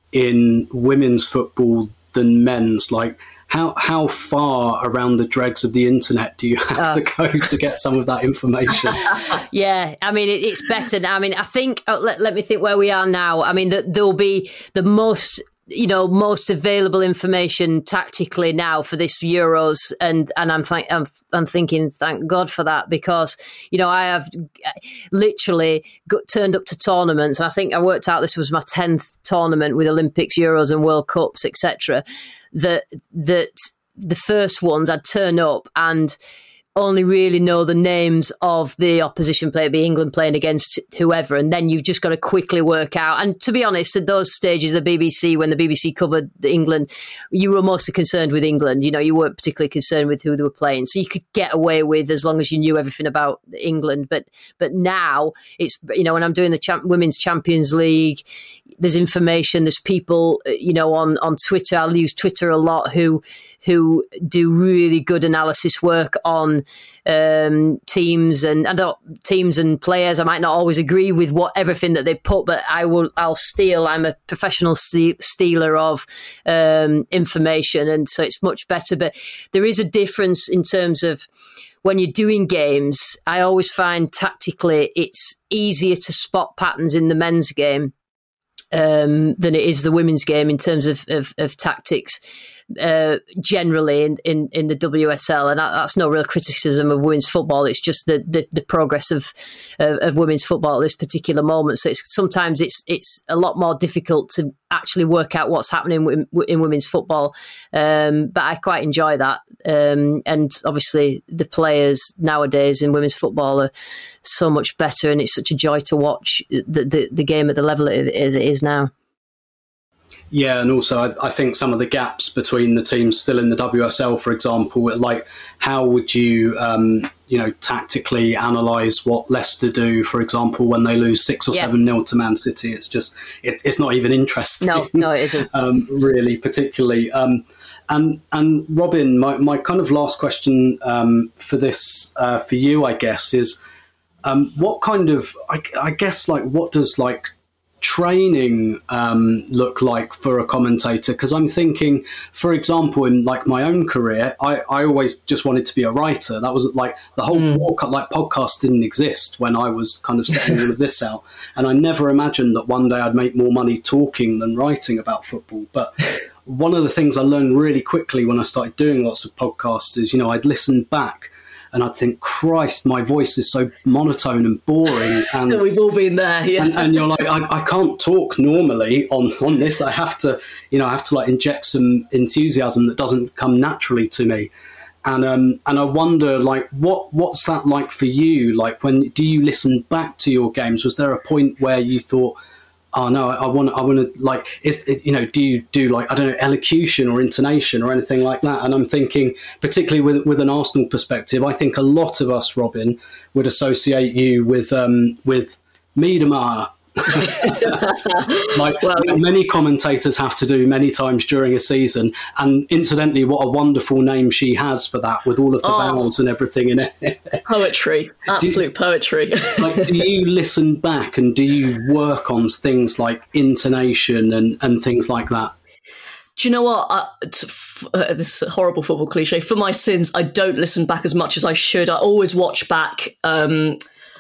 [SPEAKER 2] in women's football than men's? Like, how how far around the dregs of the internet do you have uh. to go to get some of that information?
[SPEAKER 4] Yeah, I mean, it, it's better now. I mean, I think, oh, let, let me think where we are now. I mean, the, there'll be the most... you know, most available information tactically now for this Euros, and and I'm th- I'm I'm thinking, thank God for that, because you know I have literally got turned up to tournaments, and I think I worked out this was my tenth tournament with Olympics, Euros, and World Cups, et cetera. That that the first ones I'd turn up and only really know the names of the opposition player, be England playing against whoever, and then you've just got to quickly work out. And to be honest, at those stages, the B B C, when the B B C covered England, you were mostly concerned with England. You know, you weren't particularly concerned with who they were playing, so you could get away with as long as you knew everything about England. But but now it's, you know, when I'm doing the champ- Women's Champions League, there's information, there's people, you know, on on Twitter. I'll use Twitter a lot who who do really good analysis work on um, teams and, and uh, teams and players. I might not always agree with what everything that they put, but I will. I'll steal. I'm a professional ste- stealer of um, information, and so it's much better. But there is a difference in terms of when you're doing games, I always find tactically it's easier to spot patterns in the men's game um, than it is the women's game in terms of, of, of tactics. Uh, generally in, in, in the W S L, and that, that's no real criticism of women's football. It's just the, the, the progress of, of of women's football at this particular moment. So it's sometimes it's it's a lot more difficult to actually work out what's happening in, in women's football. Um, but I quite enjoy that, um, and obviously the players nowadays in women's football are so much better, and it's such a joy to watch the the, the game at the level it is, it is now.
[SPEAKER 2] Yeah, and also I, I think some of the gaps between the teams still in the W S L, for example, like how would you, um, you know, tactically analyse what Leicester do, for example, when they lose six or yeah. seven nil to Man City? It's just, it, it's not even interesting.
[SPEAKER 4] No, no, it isn't.
[SPEAKER 2] um, really, particularly. Um, and and Robin, my, my kind of last question um, for this, uh, for you, I guess, is um, what kind of, I, I guess, like, what does like training um, look like for a commentator? Because I'm thinking, for example, in like my own career, I, I always just wanted to be a writer. That was like the whole mm. podcast, like podcast didn't exist when I was kind of setting all of this out. And I never imagined that one day I'd make more money talking than writing about football. But one of the things I learned really quickly when I started doing lots of podcasts is, you know, I'd listen back and I'd think, Christ, my voice is so monotone and boring. And
[SPEAKER 3] we've all been there, yeah.
[SPEAKER 2] And, and you're like, I, I can't talk normally on, on this. I have to, you know, I have to like inject some enthusiasm that doesn't come naturally to me. And um, and I wonder, like, what what's that like for you? Like, when do you listen back to your games? Was there a point where you thought, oh no, I want, I want to, like, is it, you know, do you do like, I don't know, elocution or intonation or anything like that? And I'm thinking, particularly with with an Arsenal perspective, I think a lot of us, Robin, would associate you with um, with Miedema. like,
[SPEAKER 3] well,
[SPEAKER 2] like many commentators have to do many times during a season. And incidentally, what a wonderful name she has for that, with all of the oh, vowels and everything in it.
[SPEAKER 3] Poetry, absolute you, poetry.
[SPEAKER 2] Like, do you listen back and do you work on things like intonation and, and things like that?
[SPEAKER 3] Do you know what? I, t- f- uh, this horrible football cliche. For my sins, I don't listen back as much as I should. I always watch back um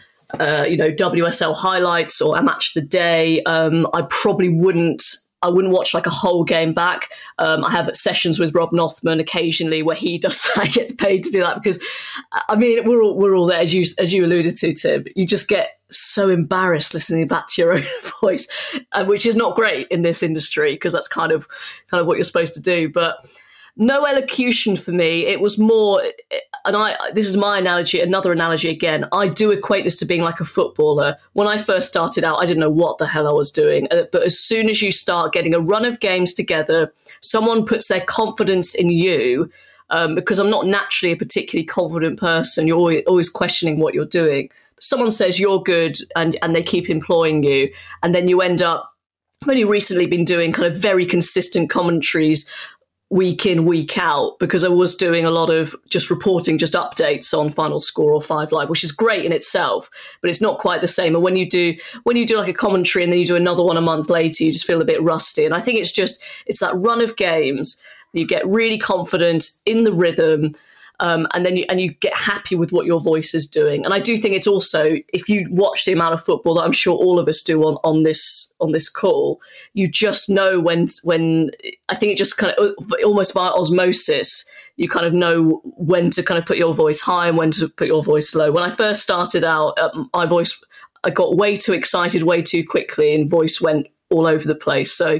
[SPEAKER 3] Uh, you know, W S L highlights or a match of the day. Um, I probably wouldn't. I wouldn't watch like a whole game back. Um, I have sessions with Rob Nothman occasionally where he does that. He gets paid to do that because, I mean, we're all we're all there, as you as you alluded to, Tim. You just get so embarrassed listening back to your own voice, uh, which is not great in this industry because that's kind of kind of what you're supposed to do. But no elocution for me. It was more, and I. This is my analogy, another analogy again. I do equate this to being like a footballer. When I first started out, I didn't know what the hell I was doing. But as soon as you start getting a run of games together, someone puts their confidence in you, um, because I'm not naturally a particularly confident person. You're always, always questioning what you're doing. Someone says you're good, and, and they keep employing you, and then you end up. I've only recently been doing kind of very consistent commentaries week in, week out, because I was doing a lot of just reporting, just updates on Final Score or Five Live, which is great in itself, but it's not quite the same. And when you do, when you do like a commentary and then you do another one a month later, you just feel a bit rusty. And I think it's just, it's that run of games. You get really confident in the rhythm. Um, and then you and you get happy with what your voice is doing. And I do think it's also, if you watch the amount of football that I'm sure all of us do on, on this on this call, you just know when when I think it just kind of almost by osmosis, you kind of know when to kind of put your voice high and when to put your voice low. When I first started out, um, my voice, I got way too excited way too quickly, and voice went all over the place. So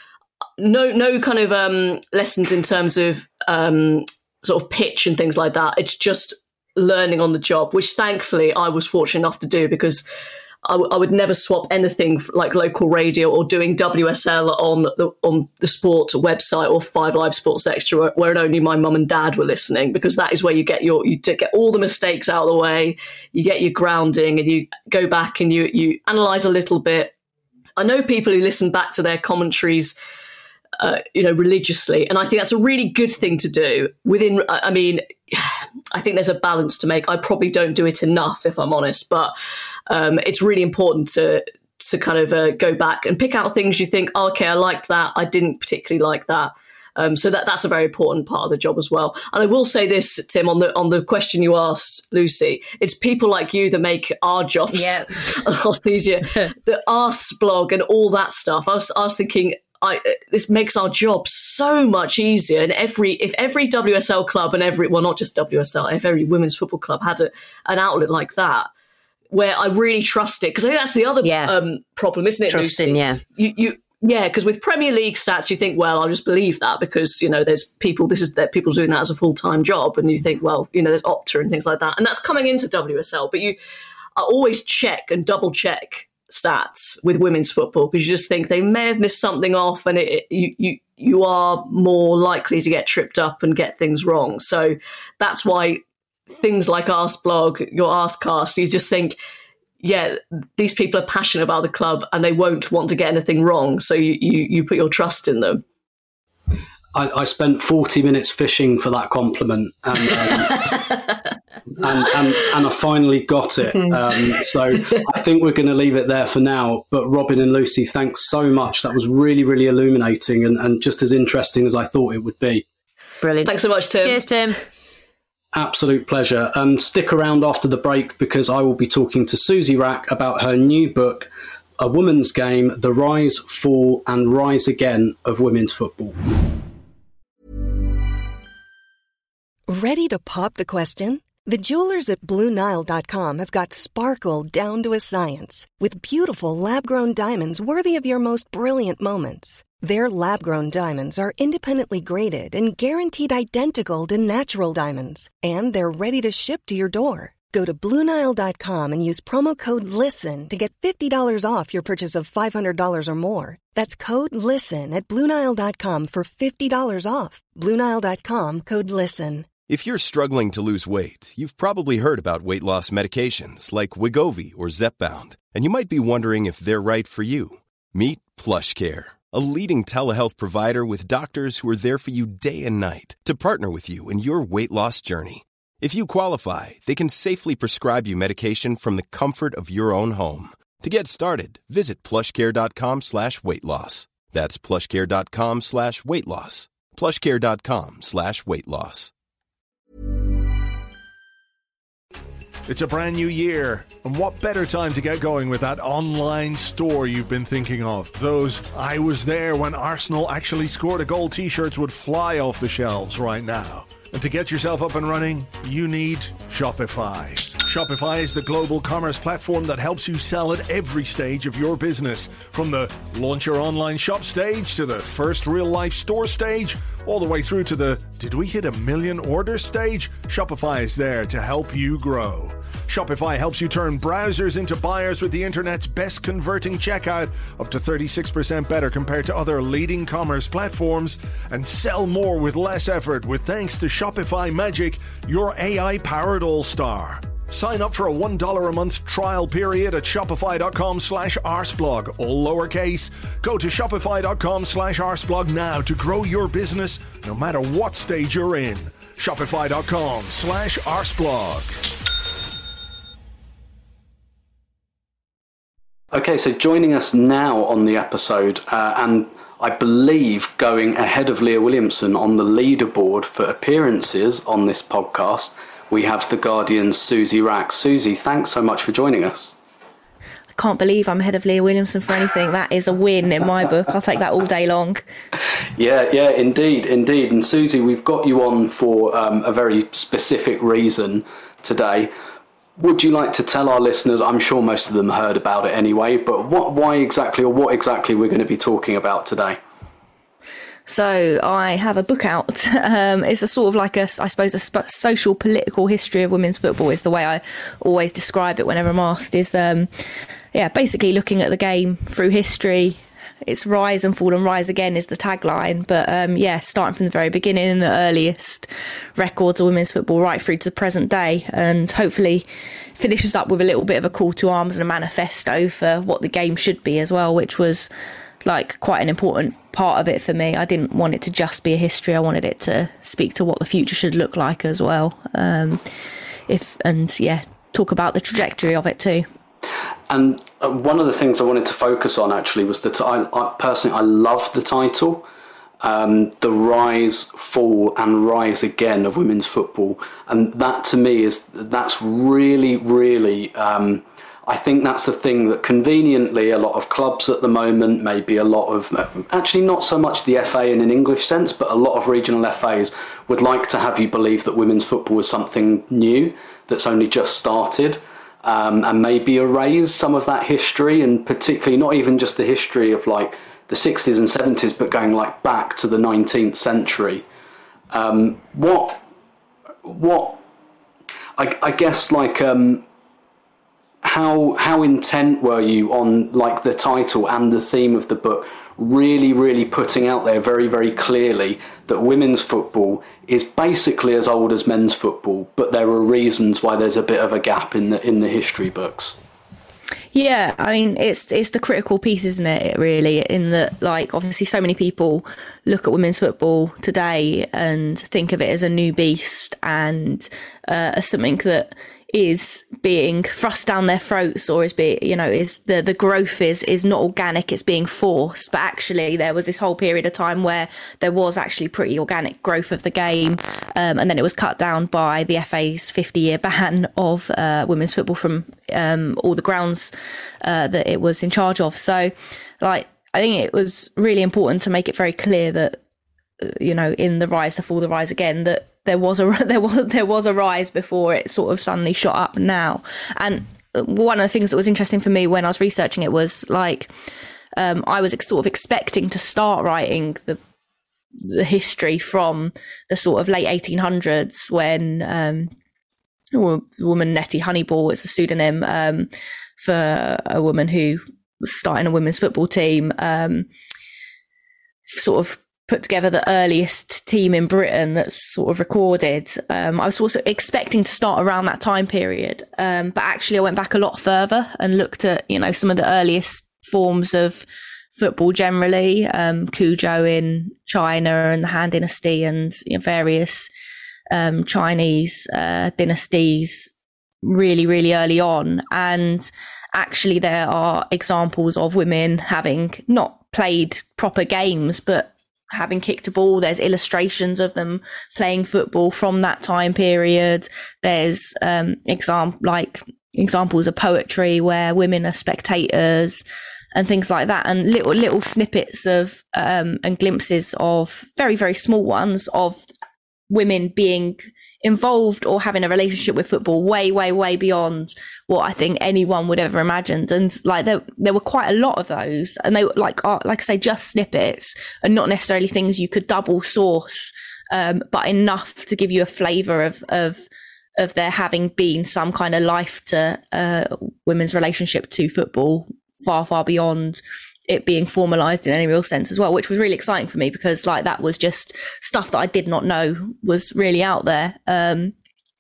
[SPEAKER 3] no no kind of um, lessons in terms of um, sort of pitch and things like that. It's just learning on the job, which thankfully I was fortunate enough to do, because I, w- I would never swap anything like local radio or doing W S L on the on the sports website or Five Live Sports Extra, where, where only my mum and dad were listening, because that is where you get your you get all the mistakes out of the way, you get your grounding, and you go back and you you analyse a little bit. I know people who listen back to their commentaries Uh, you know, religiously. And I think that's a really good thing to do within, I mean, I think there's a balance to make. I probably don't do it enough, if I'm honest, but um, it's really important to to kind of uh, go back and pick out things you think, oh, okay, I liked that. I didn't particularly like that. Um, so that that's a very important part of the job as well. And I will say this, Tim, on the on the question you asked, Lucy, it's people like you that make our jobs
[SPEAKER 4] yeah.
[SPEAKER 3] a lot easier. The Arsblog and all that stuff. I was, I was thinking, I, this makes our job so much easier. And every if every W S L club and every well, not just W S L, if every women's football club had a, an outlet like that, where I really trust it, because I think that's the other
[SPEAKER 4] yeah.
[SPEAKER 3] um, problem, isn't it,
[SPEAKER 4] Trusting,
[SPEAKER 3] Lucy?
[SPEAKER 4] yeah.
[SPEAKER 3] You, you, yeah, because with Premier League stats, you think, well, I'll just believe that because, you know, there's people, this is that people doing that as a full-time job. And you think, well, you know, there's Opta and things like that. And that's coming into W S L. But you I always check and double check stats with women's football because you just think they may have missed something off and it, it, you, you, you are more likely to get tripped up and get things wrong. So that's why things like Arsblog, your Arscast, you just think, yeah, these people are passionate about the club and they won't want to get anything wrong. So you, you, you put your trust in them.
[SPEAKER 2] I, I spent forty minutes fishing for that compliment and, um, and, and, and I finally got it. Um, so I think we're going to leave it there for now. But Robin and Lucy, thanks so much. That was really, really illuminating and, and just as interesting as I thought it would be.
[SPEAKER 4] Brilliant.
[SPEAKER 3] Thanks so much, Tim.
[SPEAKER 4] Cheers, Tim.
[SPEAKER 2] Absolute pleasure. Um, stick around after the break because I will be talking to Susie Wrack about her new book, A Woman's Game, The Rise, Fall and Rise Again of Women's Football.
[SPEAKER 5] Ready to pop the question? The jewelers at Blue Nile dot com have got sparkle down to a science with beautiful lab-grown diamonds worthy of your most brilliant moments. Their lab-grown diamonds are independently graded and guaranteed identical to natural diamonds. And they're ready to ship to your door. Go to Blue Nile dot com and use promo code LISTEN to get fifty dollars off your purchase of five hundred dollars or more. That's code LISTEN at Blue Nile dot com for fifty dollars off. Blue Nile dot com, code LISTEN.
[SPEAKER 6] If you're struggling to lose weight, you've probably heard about weight loss medications like Wegovy or Zepbound, and you might be wondering if they're right for you. Meet PlushCare, a leading telehealth provider with doctors who are there for you day and night to partner with you in your weight loss journey. If you qualify, they can safely prescribe you medication from the comfort of your own home. To get started, visit plushcare.com slash weight loss. That's plushcare.com slash weight loss. plushcare.com slash weight loss.
[SPEAKER 7] It's a brand new year, and what better time to get going with that online store you've been thinking of? Those I was there when Arsenal actually scored a goal t-shirts would fly off the shelves right now. And to get yourself up and running, you need Shopify. Shopify is the global commerce platform that helps you sell at every stage of your business. From the launch your online shop stage to the first real life store stage, all the way through to the did we hit a million orders stage? Shopify is there to help you grow. Shopify helps you turn browsers into buyers with the internet's best converting checkout, up to thirty-six percent better compared to other leading commerce platforms, and sell more with less effort with thanks to Shopify Magic, your A I-powered all-star. Sign up for a one dollar a month trial period at shopify.com slash arsblog, all lowercase. Go to shopify.com slash arsblog now to grow your business no matter what stage you're in. Shopify.com slash arsblog.
[SPEAKER 2] Okay, so joining us now on the episode, uh, and I believe going ahead of Leah Williamson on the leaderboard for appearances on this podcast, we have The Guardian's Susie Wrack. Susie, thanks so much for joining us.
[SPEAKER 8] I can't believe I'm ahead of Leah Williamson for anything. That is a win in my book. I'll take that all day long.
[SPEAKER 2] Yeah, yeah, indeed, indeed. And Susie, we've got you on for um, a very specific reason today. Would you like to tell our listeners, I'm sure most of them heard about it anyway, but what, why exactly or what exactly we're going to be talking about today?
[SPEAKER 8] So I have a book out. Um, it's a sort of like a, I suppose, a sp- social political history of women's football is the way I always describe it whenever I'm asked. Is um, yeah, basically looking at the game through history. It's rise and fall and rise again is the tagline. But um, yeah, starting from the very beginning, the earliest records of women's football right through to the present day, and hopefully finishes up with a little bit of a call to arms and a manifesto for what the game should be as well, which was like quite an important part of it for me. I didn't want it to just be a history. I wanted it to speak to what the future should look like as well. Um, if and yeah, talk about the trajectory of it too.
[SPEAKER 2] And one of the things I wanted to focus on actually was that I, I personally, I love the title. um, the rise, fall and rise again of women's football. And that to me is, that's really, really, um, I think that's the thing that conveniently a lot of clubs at the moment, maybe a lot of, actually not so much the F A in an English sense, but a lot of regional F As would like to have you believe that women's football is something new, that's only just started. Um, and maybe erase some of that history, and particularly not even just the history of like the sixties and seventies, but going like back to the nineteenth century. Um, what, what, I, I guess like, um, how how intent were you on like the title and the theme of the book, really, really putting out there very, very clearly that women's football is basically as old as men's football, but there are reasons why there's a bit of a gap in the in the history books?
[SPEAKER 8] Yeah, I mean, it's it's the critical piece, isn't it, really, in that, like, obviously so many people look at women's football today and think of it as a new beast and uh, as something that is being thrust down their throats, or is being, you know, is the, the growth is is not organic, it's being forced. But actually there was this whole period of time where there was actually pretty organic growth of the game, um, and then it was cut down by the F A's fifty year ban of uh, women's football from um, all the grounds uh, that it was in charge of. So like, I think it was really important to make it very clear that, you know, in the rise, the fall, the rise again, that there was a there was there was a rise before it sort of suddenly shot up now. And one of the things that was interesting for me when I was researching it was like, um, I was sort of expecting to start writing the the history from the sort of late eighteen hundreds when um, the woman Nettie Honeyball is a pseudonym um, for a woman who was starting a women's football team, um, sort of put together the earliest team in Britain that's sort of recorded. Um, I was also expecting to start around that time period, um, but actually I went back a lot further and looked at, you know, some of the earliest forms of football generally, um, Kuzhou in China and the Han Dynasty, and you know, various um, Chinese uh, dynasties really, really early on. And actually there are examples of women having not played proper games, but having kicked a ball. There's illustrations of them playing football from that time period. There's um, example like examples of poetry where women are spectators and things like that, and little little snippets of um, and glimpses of very, very small ones of women being involved or having a relationship with football way, way, way beyond what I think anyone would ever imagined. And like there, there were quite a lot of those, and they were like, are, like I say, just snippets and not necessarily things you could double source, um, but enough to give you a flavour of of of there having been some kind of life to uh, women's relationship to football, far, far beyond it being formalized in any real sense as well, which was really exciting for me because like that was just stuff that I did not know was really out there. Um,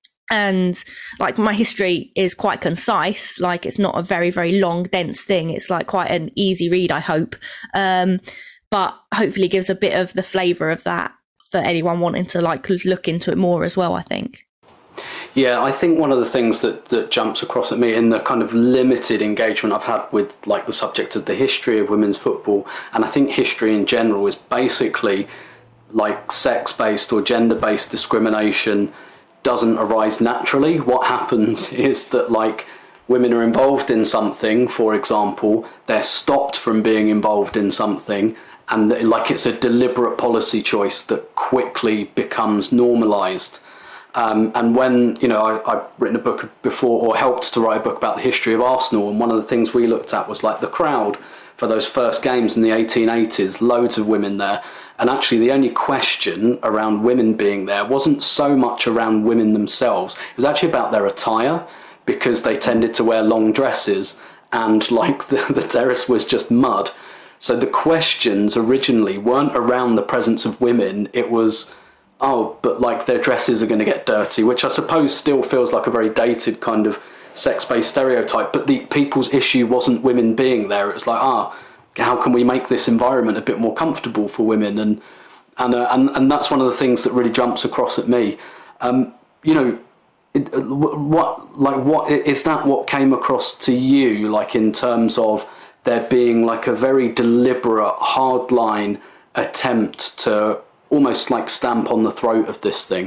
[SPEAKER 8] and like my history is quite concise, like it's not a very, very long, dense thing. It's like quite an easy read, I hope. Um, but hopefully gives a bit of the flavor of that for anyone wanting to like look into it more as well, I think.
[SPEAKER 2] Yeah, I think one of the things that, that jumps across at me in the kind of limited engagement I've had with like the subject of the history of women's football, and I think history in general, is basically like sex-based or gender-based discrimination doesn't arise naturally. What happens is that like women are involved in something, for example, they're stopped from being involved in something, and like it's a deliberate policy choice that quickly becomes normalised. Um, and when, you know, I, I've written a book before, or helped to write a book about the history of Arsenal, and one of the things we looked at was like the crowd for those first games in the eighteen eighties, loads of women there. And actually the only question around women being there wasn't so much around women themselves, it was actually about their attire, because they tended to wear long dresses and like the, the terrace was just mud. So the questions originally weren't around the presence of women, it was, oh, but like their dresses are going to get dirty, which I suppose still feels like a very dated kind of sex-based stereotype. But the people's issue wasn't women being there. It was like, ah, how can we make this environment a bit more comfortable for women? And and uh, and, and that's one of the things that really jumps across at me. Um, you know, it, what like what is that? What came across to you, like in terms of there being like a very deliberate, hard line attempt to almost like stamp on the throat of this thing.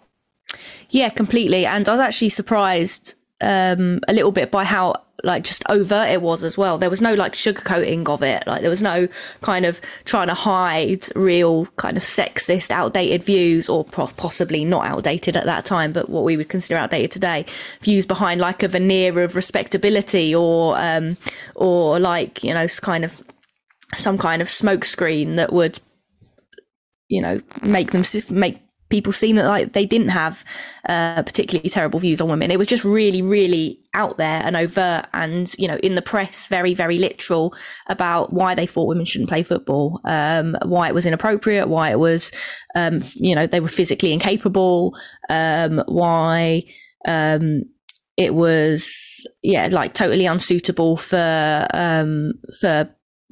[SPEAKER 8] Yeah, completely. And I was actually surprised um, a little bit by how like just overt it was as well. There was no like sugarcoating of it. Like there was no kind of trying to hide real kind of sexist, outdated views, or possibly not outdated at that time, but what we would consider outdated today, views behind like a veneer of respectability, or um, or like, you know, kind of some kind of smokescreen that would, you know, make them make people seem that like they didn't have uh, particularly terrible views on women. It was just really, really out there and overt, and, you know, in the press, very, very literal about why they thought women shouldn't play football, um, why it was inappropriate, why it was, um, you know, they were physically incapable, um, why um, it was, yeah, like totally unsuitable for um, for.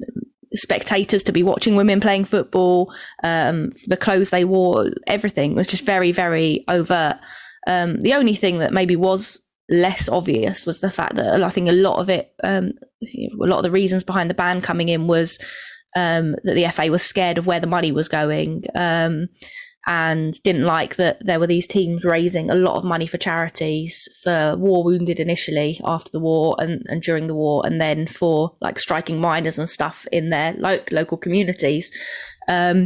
[SPEAKER 8] spectators to be watching women playing football, um, the clothes they wore, everything was just very, very overt. Um, the only thing that maybe was less obvious was the fact that I think a lot of it, um, a lot of the reasons behind the ban coming in was um, that the F A was scared of where the money was going, um, and didn't like that there were these teams raising a lot of money for charities for war wounded initially after the war and, and during the war, and then for like striking miners and stuff in their lo- local communities. Um,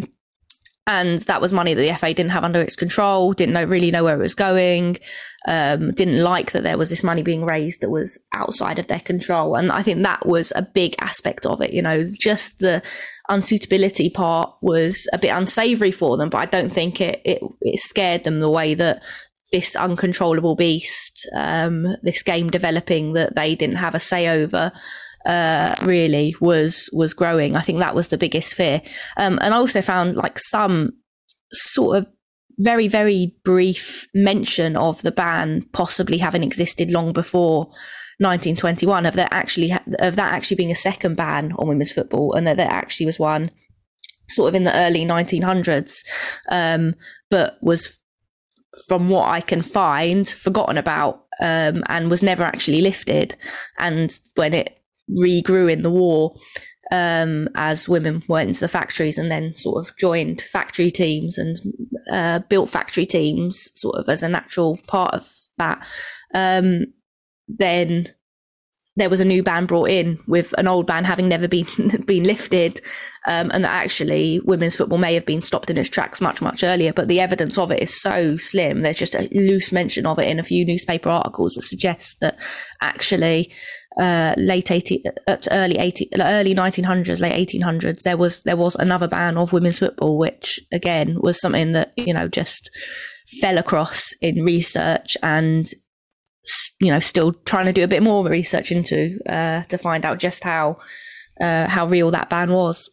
[SPEAKER 8] and that was money that the F A didn't have under its control, didn't know, really know where it was going, um, didn't like that there was this money being raised that was outside of their control. And I think that was a big aspect of it, you know, just the unsuitability part was a bit unsavory for them, but I don't think it, it, it scared them the way that this uncontrollable beast, um, this game developing that they didn't have a say over, uh, really was was growing. I think that was the biggest fear. Um, and I also found like some sort of very, very brief mention of the ban possibly having existed long before nineteen twenty-one, of that actually of that actually being a second ban on women's football, and that there actually was one sort of in the early nineteen hundreds, um, but was, from what I can find, forgotten about, um, and was never actually lifted. And when it regrew in the war, um, as women went into the factories and then sort of joined factory teams and uh, built factory teams sort of as a natural part of that, um, then there was a new ban brought in, with an old ban having never been been lifted, um, and that actually women's football may have been stopped in its tracks much, much earlier. But the evidence of it is so slim. There's just a loose mention of it in a few newspaper articles that suggests that actually uh, late eighty, uh, early eighty, early nineteen hundreds, late eighteen hundreds, there was there was another ban of women's football, which again was something that, you know, just fell across in research, and, you know, still trying to do a bit more research into uh, to find out just how uh, how real that ban was.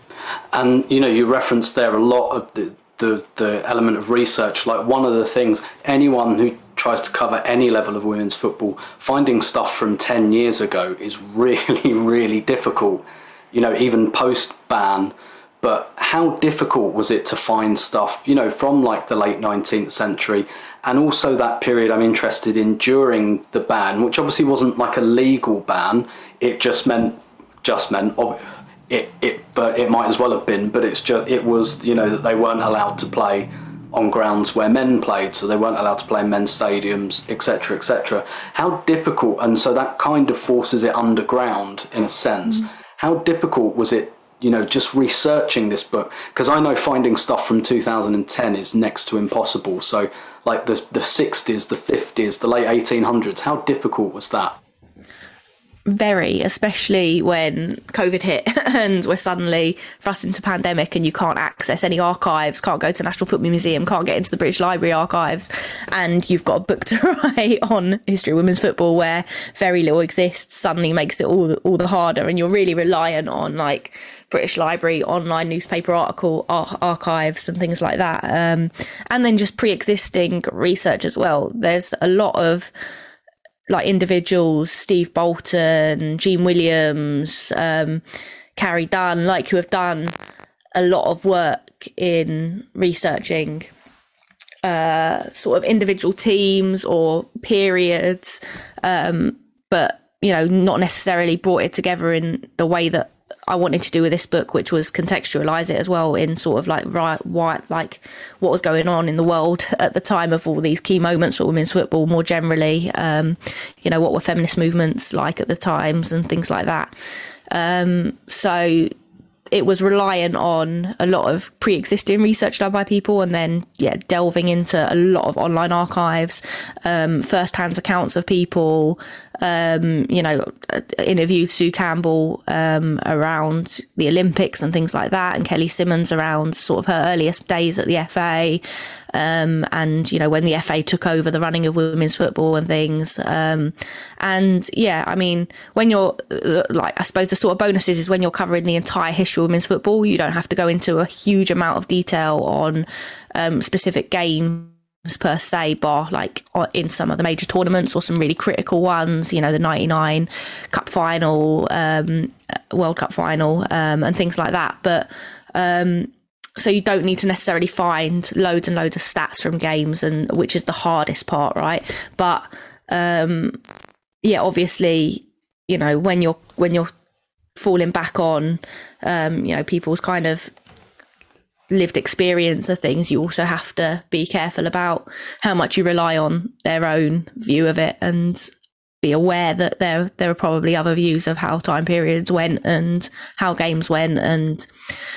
[SPEAKER 2] And, you know, you referenced there a lot of the, the, the element of research. Like, one of the things, anyone who tries to cover any level of women's football, finding stuff from ten years ago is really, really difficult, you know, even post-ban. But how difficult was it to find stuff, you know, from like the late nineteenth century, and also that period I'm interested in during the ban, which obviously wasn't like a legal ban. It just meant, just meant, it, it, but it might as well have been, but it's just, it was, you know, that they weren't allowed to play on grounds where men played, so they weren't allowed to play in men's stadiums, et cetera, et cetera. How difficult, and so that kind of forces it underground in a sense. Mm. How difficult was it, you know, just researching this book? Because I know finding stuff from two thousand ten is next to impossible. So like the the sixties, the fifties, the late eighteen hundreds, how difficult was that?
[SPEAKER 8] Very, especially when COVID hit and we're suddenly thrust into pandemic and you can't access any archives, can't go to National Football Museum, can't get into the British Library archives, and you've got a book to write on history of women's football where very little exists, suddenly makes it all all the harder, and you're really reliant on like British Library online newspaper article ar- archives and things like that, um, and then just pre-existing research as well. There's a lot of like individuals, Steve Bolton, Jean Williams, um, Carrie Dunn, like who have done a lot of work in researching uh, sort of individual teams or periods, um, but, you know, not necessarily brought it together in the way that I wanted to do with this book, which was contextualize it as well in sort of like right, why, like what was going on in the world at the time of all these key moments for women's football more generally. Um, you know, what were feminist movements like at the times and things like that. Um, so it was reliant on a lot of pre-existing research done by people, and then yeah, delving into a lot of online archives, um, first-hand accounts of people. Um, you know, interviewed Sue Campbell um, around the Olympics and things like that, and Kelly Simmons around sort of her earliest days at the F A, um, and you know when the F A took over the running of women's football and things. Um, and yeah, I mean, when you're like, I suppose the sort of bonuses is when you're covering the entire history of women's football, you don't have to go into a huge amount of detail on um, specific games per se, bar like in some of the major tournaments or some really critical ones, you know, the ninety-nine cup final, um, World Cup final, um, and things like that. But um, so you don't need to necessarily find loads and loads of stats from games, and which is the hardest part, right? But um, yeah, obviously, you know, when you're when you're falling back on, um, you know, people's kind of lived experience of things, you also have to be careful about how much you rely on their own view of it, and be aware that there there are probably other views of how time periods went and how games went and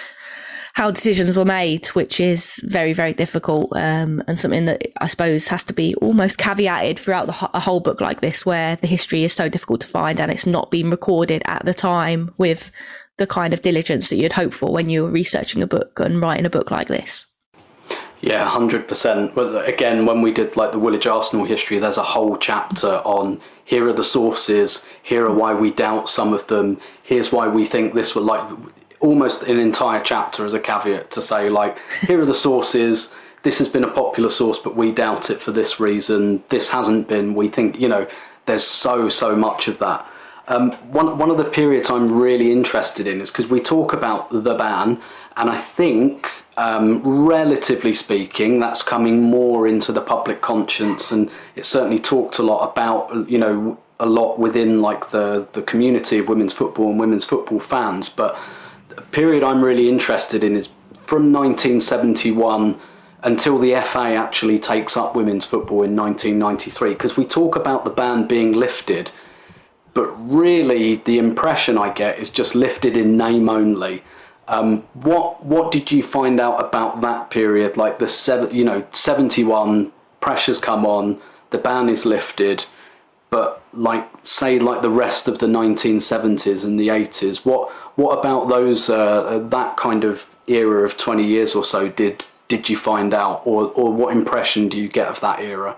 [SPEAKER 8] how decisions were made, which is very, very difficult, um, and something that I suppose has to be almost caveated throughout the, a whole book like this, where the history is so difficult to find and it's not been recorded at the time with the kind of diligence that you'd hope for when you're researching a book and writing a book like this.
[SPEAKER 2] Yeah, one hundred percent. But again, when we did like the Woolwich Arsenal history, there's a whole chapter on here are the sources, here are why we doubt some of them, here's why we think this would like almost an entire chapter as a caveat to say like, here are the sources, this has been a popular source, but we doubt it for this reason, this hasn't been, we think, you know, there's so, so much of that. Um, one one of the periods I'm really interested in is because we talk about the ban, and I think, um, relatively speaking, that's coming more into the public conscience, and it's certainly talked a lot about, you know, a lot within like the, the community of women's football and women's football fans. But the period I'm really interested in is from nineteen seventy-one until the F A actually takes up women's football in nineteen ninety-three, because we talk about the ban being lifted, but really the impression I get is just lifted in name only. Um, what what did you find out about that period? Like the seven, you know, seventy-one, pressures come on, the ban is lifted, but like say like the rest of the nineteen seventies and the eighties, what what about those uh, that kind of era of twenty years or so did did you find out, or or what impression do you get of that era?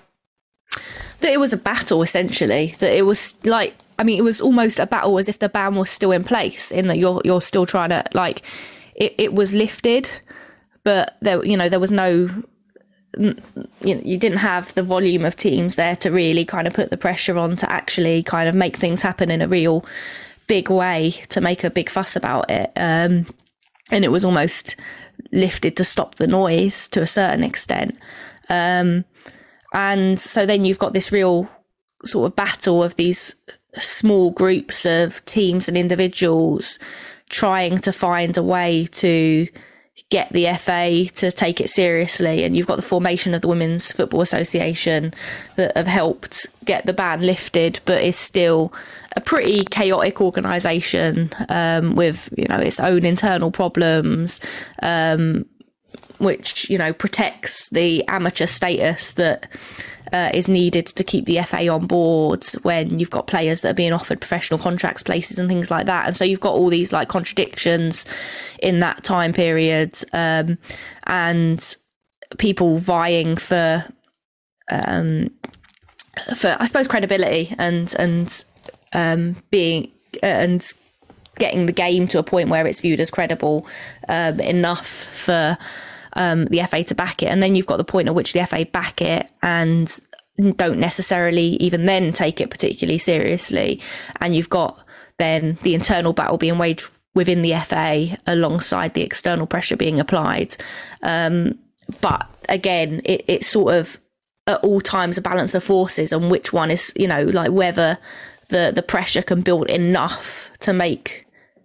[SPEAKER 8] That it was a battle, essentially. That it was like, I mean, it was almost a battle as if the ban was still in place, in that you're you're still trying to, like, it, it was lifted, but there, you know, there was no, you know, you didn't have the volume of teams there to really kind of put the pressure on to actually kind of make things happen in a real big way, to make a big fuss about it. Um, and it was almost lifted to stop the noise to a certain extent. Um, And so then you've got this real sort of battle of these small groups of teams and individuals trying to find a way to get the F A to take it seriously. And you've got the formation of the Women's Football Association that have helped get the ban lifted, but is still a pretty chaotic organisation, um, with, you know, its own internal problems, um, which, you know, protects the amateur status that uh, is needed to keep the F A on board when you've got players that are being offered professional contracts, places and things like that. And so you've got all these like contradictions in that time period, um, and people vying for, um, for I suppose, credibility and and um, being and getting the game to a point where it's viewed as credible um, enough for Um, the F A to back it. And then you've got the point at which the F A back it and don't necessarily even then take it particularly seriously. And you've got then the internal battle being waged within the F A alongside the external pressure being applied. Um, but again, it, it's sort of at all times a balance of forces on which one is, you know, like whether the, the pressure can build enough to make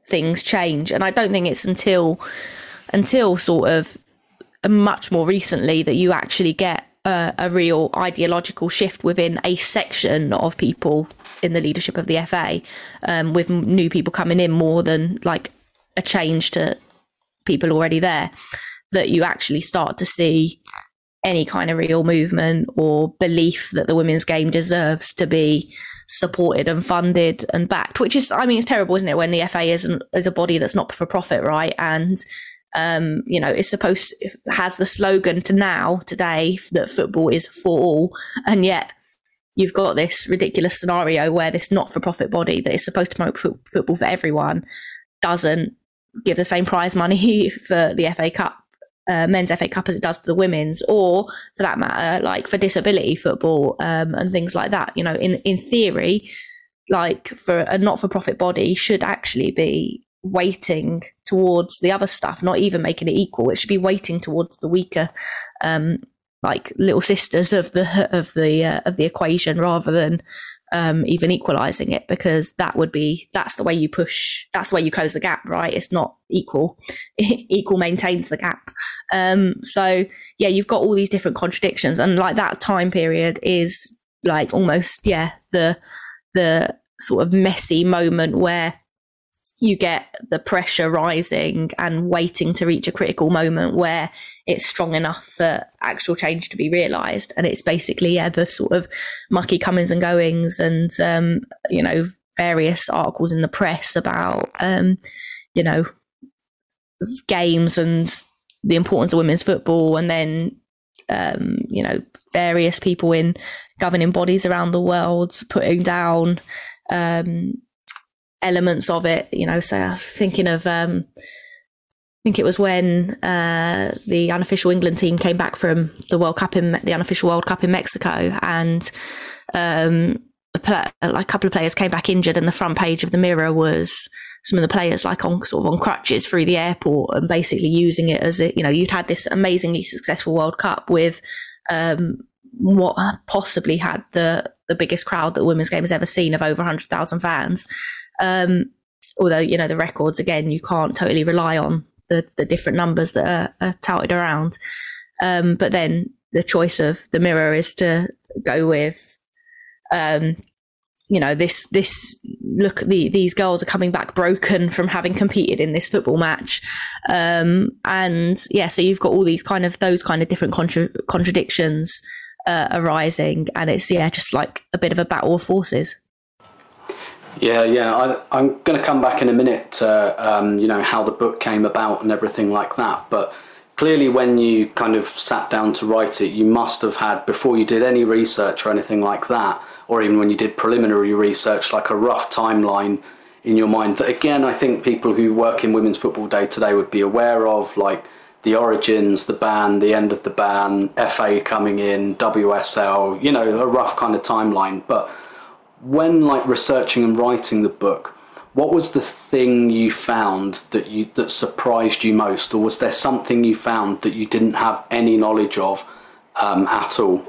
[SPEAKER 8] things change. And I don't think it's until until sort of much more recently that you actually get a, a real ideological shift within a section of people in the leadership of the F A, um, with new people coming in more than like a change to people already there, that you actually start to see any kind of real movement or belief that the women's game deserves to be supported and funded and backed, which is, I mean, it's terrible, isn't it, when the F A is, an, is a body that's not for profit, right? And Um, you know, it's supposed to, has the slogan to now, today, that football is for all. And yet you've got this ridiculous scenario where this not-for-profit body that is supposed to promote f- football for everyone doesn't give the same prize money for the F A Cup, uh, men's F A Cup, as it does for the women's, or for that matter, like for disability football, um, and things like that. You know, in, in theory, like for a not-for-profit body should actually be weighting towards the other stuff, not even making it equal. It should be weighting towards the weaker, um, like little sisters of the of the uh, of the equation, rather than um, even equalising it, because that would be that's the way you push. That's the way you close the gap, right? It's not equal. Equal maintains the gap. Um, so yeah, you've got all these different contradictions, and like that time period is like almost yeah the the sort of messy moment where you get the pressure rising and waiting to reach a critical moment where it's strong enough for actual change to be realised. And it's basically, yeah, the sort of mucky comings and goings and, um, you know, various articles in the press about, um, you know, games and the importance of women's football. And then, um, you know, various people in governing bodies around the world putting down, um, elements of it, you know. So I was thinking of um I think it was when uh the unofficial England team came back from the World Cup in the unofficial World Cup in Mexico, and um a, play, a couple of players came back injured, and the front page of the Mirror was some of the players like on sort of on crutches through the airport, and basically using it as a, you know, you'd had this amazingly successful World Cup with um what possibly had the the biggest crowd that the women's game has ever seen, of over one hundred thousand fans. Um, although, you know, the records, again, you can't totally rely on the, the different numbers that are, are touted around. Um, but then the choice of the Mirror is to go with, um, you know, this, this look, the, these girls are coming back broken from having competed in this football match. Um, and yeah, so you've got all these kind of, those kind of different contra- contradictions uh, arising. And it's, yeah, just like a bit of a battle of forces.
[SPEAKER 2] Yeah, yeah. I, I'm going to come back in a minute to, um, you know, how the book came about and everything like that. But clearly when you kind of sat down to write it, you must have had, before you did any research or anything like that, or even when you did preliminary research, like a rough timeline in your mind that, again, I think people who work in women's football day to day would be aware of, like the origins, the ban, the end of the ban, F A coming in, W S L, you know, a rough kind of timeline. But when like researching and writing the book, what was the thing you found that you that surprised you most, or was there something you found that you didn't have any knowledge of um, at all?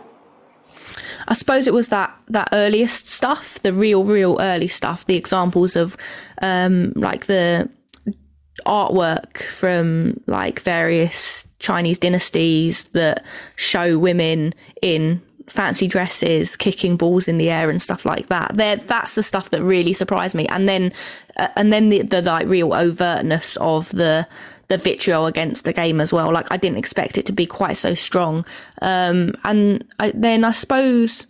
[SPEAKER 8] I suppose it was that that earliest stuff, the real, real early stuff, the examples of um, like the artwork from like various Chinese dynasties that show women in fancy dresses kicking balls in the air and stuff like that. There, that's the stuff that really surprised me. And then, uh, and then the, the like real overtness of the the vitriol against the game as well. Like I didn't expect it to be quite so strong. Um, and I, then I suppose,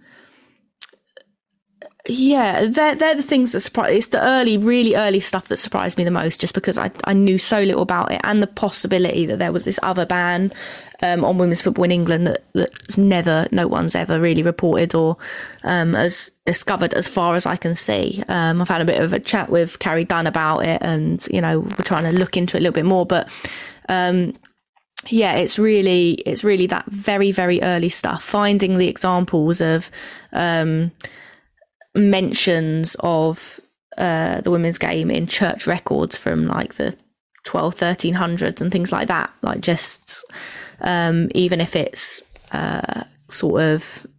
[SPEAKER 8] yeah, they're they're the things that surprise. It's the early, really early stuff that surprised me the most, just because I I knew so little about it, and the possibility that there was this other ban um, on women's football in England that that's never, no one's ever really reported or um, has discovered, as far as I can see. Um, I've had a bit of a chat with Carrie Dunn about it, and you know, we're trying to look into it a little bit more, but. Um, yeah, it's really, it's really that very, very early stuff. Finding the examples of um, mentions of uh, the women's game in church records from like the twelve, thirteen hundreds and things like that. Like just, um, even if it's uh, sort of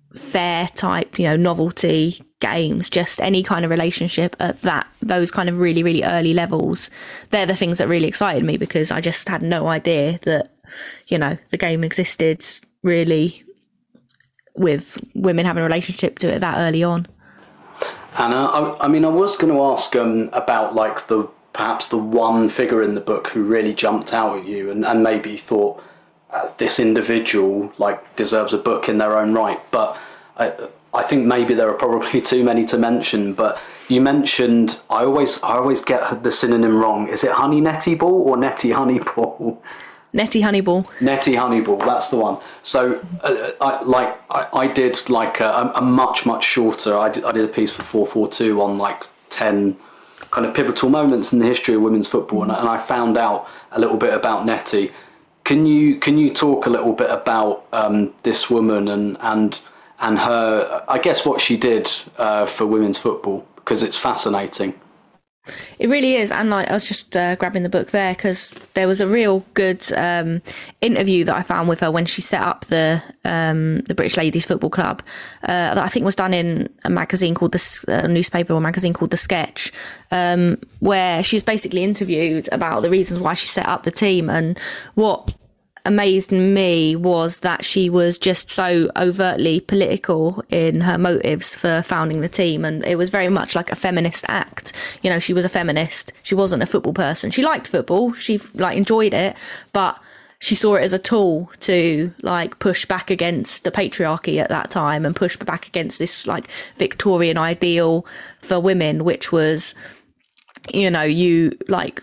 [SPEAKER 8] fair type, you know, novelty games, just any kind of relationship at that, those kind of really, really early levels. They're the things that really excited me, because I just had no idea that, you know, the game existed really with women having a relationship to it that early on.
[SPEAKER 2] Anna, I, I mean, I was going to ask um, about like the perhaps the one figure in the book who really jumped out at you and, and maybe thought uh, this individual like deserves a book in their own right. But I, I think maybe there are probably too many to mention. But you mentioned, I always I always get the synonym wrong. Is it Honey Nettyball or Nettie Honeyball?
[SPEAKER 8] Nettie Honeyball.
[SPEAKER 2] Nettie Honeyball, that's the one. So, uh, I, like, I, I did like a, a much, much shorter, I did, I did a piece for four forty-two on like ten kind of pivotal moments in the history of women's football, and, and I found out a little bit about Nettie. Can you can you talk a little bit about um, this woman and, and, and her, I guess what she did uh, for women's football, because it's fascinating.
[SPEAKER 8] It really is. And like, I was just uh, grabbing the book there because there was a real good um, interview that I found with her when she set up the um, the British Ladies Football Club, uh, that I think was done in a magazine called the uh, newspaper or magazine called The Sketch, um, where she's basically interviewed about the reasons why she set up the team. And what amazed me was that she was just so overtly political in her motives for founding the team, and it was very much like a feminist act. You know, she was a feminist, she wasn't a football person. She liked football, she like enjoyed it, but she saw it as a tool to like push back against the patriarchy at that time and push back against this like Victorian ideal for women, which was, you know, you like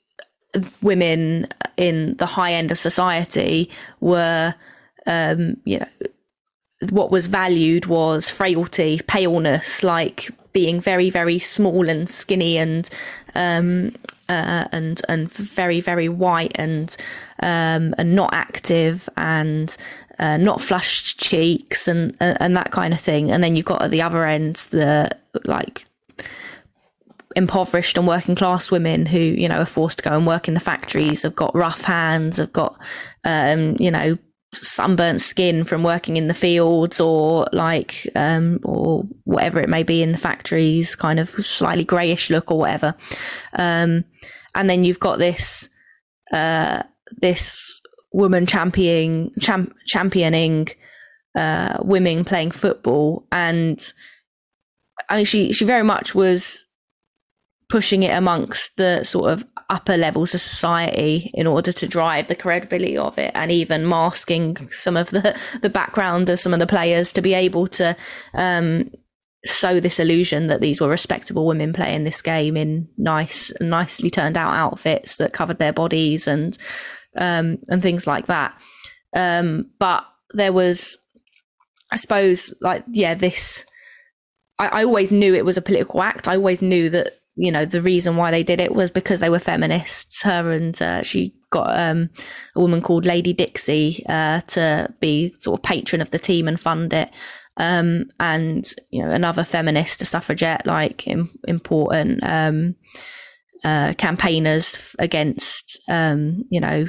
[SPEAKER 8] women in the high end of society were, um, you know, what was valued was frailty, paleness, like being very, very small and skinny and um, uh, and and very, very white and um, and not active and uh, not flushed cheeks and and that kind of thing. And then you've got at the other end the like impoverished and working class women who, you know, are forced to go and work in the factories, have got rough hands, have got, um, you know, sunburnt skin from working in the fields or like, um, or whatever it may be in the factories, kind of slightly greyish look or whatever. Um, and then you've got this, uh, this woman championing, champ, championing, uh, women playing football. And I mean, she, she very much was pushing it amongst the sort of upper levels of society in order to drive the credibility of it, and even masking some of the, the background of some of the players to be able to um, sow this illusion that these were respectable women playing this game in nice, nicely turned out outfits that covered their bodies and um, and things like that. Um, but there was, I suppose, like, yeah, this, I, I always knew it was a political act. I always knew that, you know, the reason why they did it was because they were feminists. Her and uh, she got um, a woman called Lady Dixie uh, to be sort of patron of the team and fund it. Um, and, you know, another feminist, a suffragette, like im- important um, uh, campaigners against, um, you know,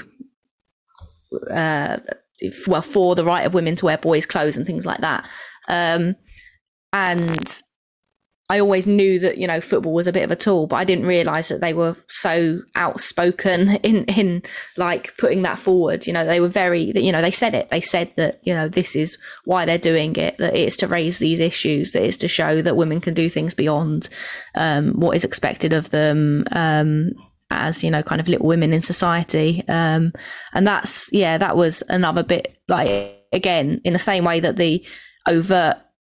[SPEAKER 8] uh, well, for the right of women to wear boys' clothes and things like that. Um, and I always knew that, you know, football was a bit of a tool, but I didn't realise that they were so outspoken in, in like putting that forward. You know, they were very, you know, they said it. They said that, you know, this is why they're doing it, that it's to raise these issues, that it's to show that women can do things beyond um, what is expected of them um, as, you know, kind of little women in society. Um, and that's, yeah, that was another bit, like, again, in the same way that the overt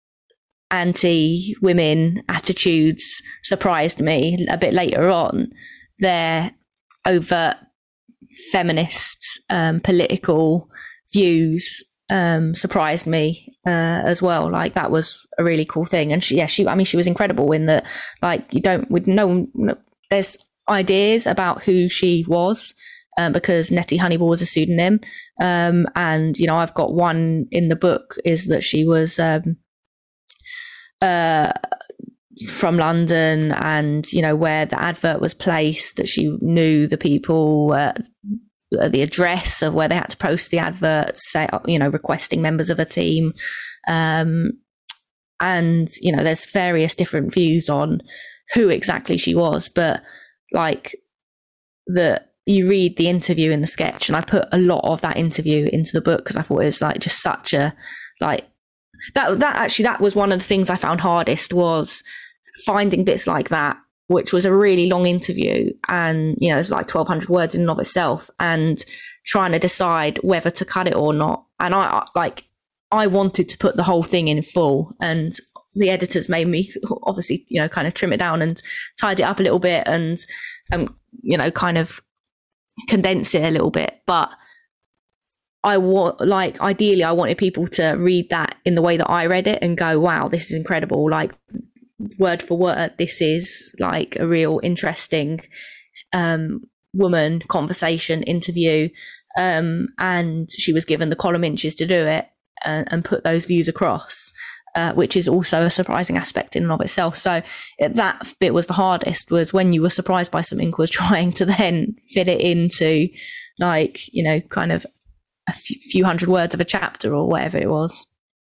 [SPEAKER 8] anti-women attitudes surprised me a bit later on, their overt feminist um, political views um, surprised me uh, as well. Like, that was a really cool thing. And she, yeah, she, I mean, she was incredible in that, like, you don't, with no, no there's ideas about who she was, um, because Nettie Honeyball was a pseudonym. Um, and, you know, I've got one in the book is that she was, um, Uh, from London, and, you know, where the advert was placed, that she knew the people, uh, the address of where they had to post the advert, say, you know, requesting members of a team Um, and, you know, there's various different views on who exactly she was, but like the, you read the interview in the sketch, and I put a lot of that interview into the book because I thought it was like just such a, like, that, that actually, that was one of the things I found hardest, was finding bits like that, which was a really long interview, and, you know, it's like twelve hundred words in and of itself, and trying to decide whether to cut it or not. And I, like, I wanted to put the whole thing in full, and the editors made me obviously, you know, kind of trim it down and tied it up a little bit, and, um, you know, kind of condense it a little bit. But I want, like, ideally, I wanted people to read that in the way that I read it and go, wow, this is incredible. Like, word for word, this is like a real interesting um, woman conversation interview. Um, and she was given the column inches to do it and, and put those views across, uh, which is also a surprising aspect in and of itself. So it, that bit was the hardest, was when you were surprised by something, was trying to then fit it into, like, you know, kind of a few, few hundred words of a chapter or whatever it was.